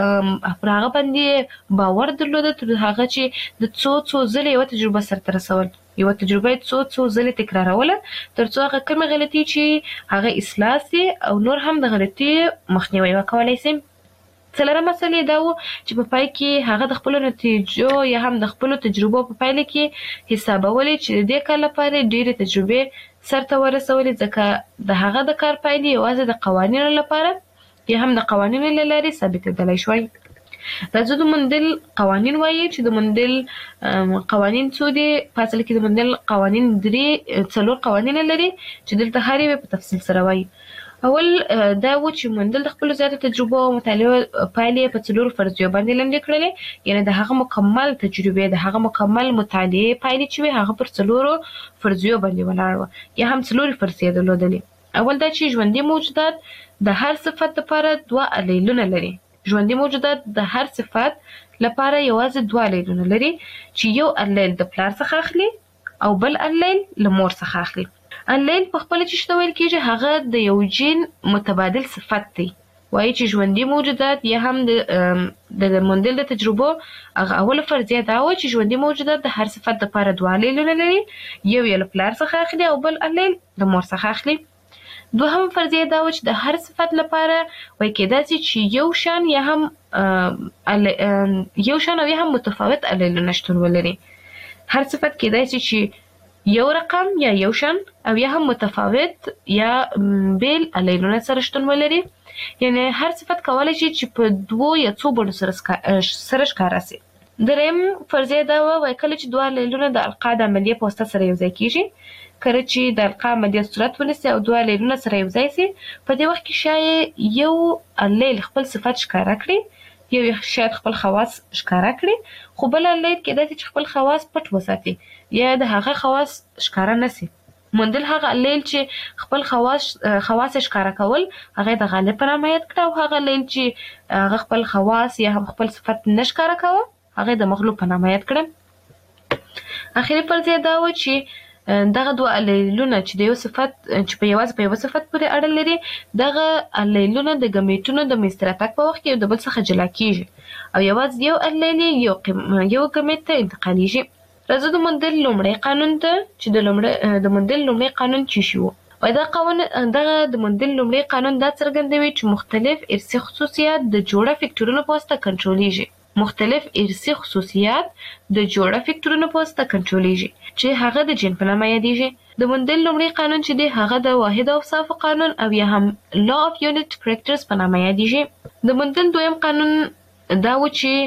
S: وې پر هغه باندې باور درلوده تر هغه چې د څو څو ځله یوه تجربه سرته رسول یوه تجربه یې څو څو ځلې تکراروله تر څو هغه کومې غلطي چې هغه اصلاح سي او نور هم د غلطي مخنیوی وکولی سي. څلورمه مسله یې دا و چې په پای کې هغه د خپلو نتیجو یا هم د خپلو تجربو په پایله کې حسابولې چې د دې کار لپاره ډېرې تجربې سرته ورسولې ځکه د هغه د کار پایلې یوازې د قوانینو لپاره یا هم د قوانینو له لارې ثابتېدلی شوی. راځو د موندل قوانین وایي چې د موندل قوانین څو دي. په اصل کې د موندل قوانین درې څلور قوانین لري چې دلته هر یو په تفصیل سره وایي. اول دا و چې موندل د خپلو زیاتو تجربو او مطالعو پایلې په څلورو فرضیو باندې لاندې کړلې. یعنې د هغه مکمل تجربې د هغه مکمل مطالعې پایلې چې وې هغه پر څلورو فرضیو باندې ولاړ وه یا هم څلورې فرضیې درلودلې. اول دا چې ژوندي موجودات د هر صفت لپاره دوه الیلونه لري. ژوندي موجودات د هر صفت لپاره یوازې دوه الیلونه لري چې یو الیل د پلار څخه اخلي او بل الیل له مور څخه اخلي. الیل په خپله چې شته ویل کېږي هغه د یو جین متبادل صفت دی. وایي چې ژوندي موجودات یا هم د موندل د تجربو هغه اوله فرضیه دا وه چې ژوندي موجودات د هر صفت لپاره دوه الیلونه لري. یو یې له پلار څخه اخلي او بل الیل د مور څخه اخلي. دوهم فرضیه دا و چې د هر صفت لپاره وایي کېدای شي چې یو شان یا هم یو شان او یا هم متفاوت الیلونه شتون ولري. هر صفت کېدای شي چې یو رقم یا یو شان او یا هم متفاوت یا بیل الیلونه سره شتون ولري. یعنې هر صفت کولی شي چې په دوو یا څو بڼو سره ښکاره سي. درېیم فرضیه دا وه وایي کله چې دوه الیلونه د القا د عملیې په واسطه سره یوځای کېږي کله چې د القا عملیه صورت ونیسي او دوه الیلونه سره یوځای سي په دې وخت کې شاید یو الیل خپل صفت ښکاره کړي یو شاید خپل خواص ښکاره کړي خو بل الیل کېدای شي چې خپل خواص پټ وساتي یا د هغه خواص ښکاره نه سي. موندل هغه الیل چې خپل خواص خواص ښکاره کول هغه د غالب په نامه یاد کړه او هغه الیل چې هغه خپل خواص یا هم خپل صفت نه ښکاره کوه هغه د مغلوب په نامه یاد کړه. اخري فرضیه دا و چې دغه دوه الیلونه چې د یو صفت چې په یوازې په یوه صفت پورې اړه لري دغه الیلونه د ګمیټونو د منځته راتګ په وخت کې یو د بل څخه جلا کېږي او یوازې یو الیل یو یو ګمیټ ته انتقالیږي. راځو د موندل لومړی قانون ته چې د لومړی د موندل لومړی قانون څه شی و. وایي دا قانون دغه د موندل لومړی قانون دا څرګندوي چې مختلف ارثي خصوصیات د جوړه فکټورونو په واسطه کنټرولېږي. مختلف ارثي خصوصیات د جوړه فکټورونو په واسطه کنټرولېږي چې هغه د جین په نامه یادېږي. د موندل لومړی قانون چې دی هغه د واحد اوصافو قانون او یا هم لا اف یونټ کریکټرز په نامه یادېږي. د موندل دویم قانون دا و چې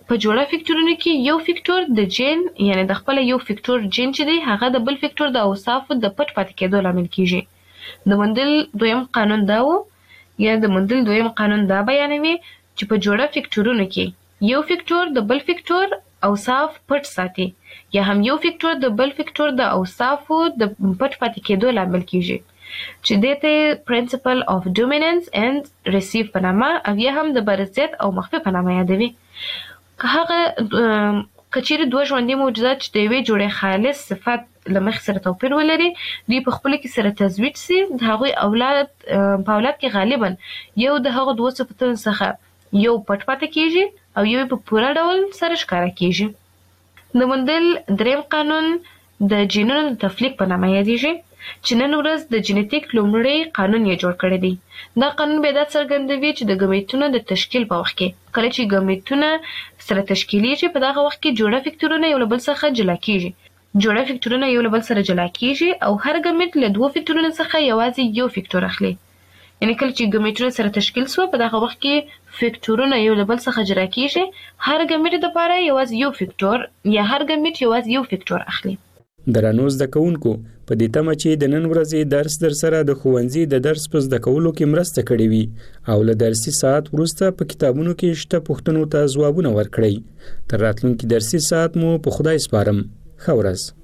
S: په جوړه فکټورونو کې یو فکټور د جین یعنی د خپل یو فکټور جین چې دی هغه د بل فکټور د اوصافو د پټ پاتې کېدو لامل کیږي. د مندل دویم قانون دا و یا د مندل دویم قانون دا بیانوي چې په جوړه فکټورونو کې یو فکټور د بل فکټور اوصاف پټ ساتي یا هم یو فکټور د بل فکټور د اوصافو د پټ پاتې کېدو لامل کیږي چې دته پرنسپل اف ډومیننس اند ریسیو په نامه او یا هم د برزیت او مخفي په نامه یادوي. هغه کچېره دوه ژوندۍ موجودات چې د یوې جوړې خالص صفت لمخ سره توپیر ولري دوی په خپل کې سره تزویج سي د هغوی اولاد په اولاد کې غالبا یو د هغو دوه صفتونو څخه یو پټ پاتې کیږي او یو په پوره ډول سره ښکاره کیږي. د مندل دریم قانون د جینونو د تفلیق په نامه یادیږي چې نن ورځ د جینیټیک لومړی قانون یې جوړ کړی دی. دا قانون به دا څرګندوي چې د ګمیټونو د تشکیل په وخت کې کله چې ګمیټونه سره تشکیلیږي په دغه وخت کې جوړه فکټورونه یو له بل څخه جلا کیږي. جوړه فکټورونه یو له بل سره جلا کیږي او هر ګمیټ له دوه فکټورونو څخه یوازې یو فکټور اخلي. یعنی کله چې ګمیټونه سره تشکیل شو په دغه وخت کې فکټورونه یو له بل څخه جلا کیږي. هر ګمیټ لپاره یوازې یو فکټور یا هر ګمیټ یوازې یو فکټور اخلي.
Q: درنو زده کوونکو په دې تمه چې د نن ورځې درس در سره د ښوونځي د درس په زده کولو کې مرسته کړې وي او له درسي ساعت وروسته په کتابونو کې شته پوښتنو ته ځوابونه ورکړئ. تر راتلونکي درسي ساعت مو په خدای سپارم. ښه ورځ.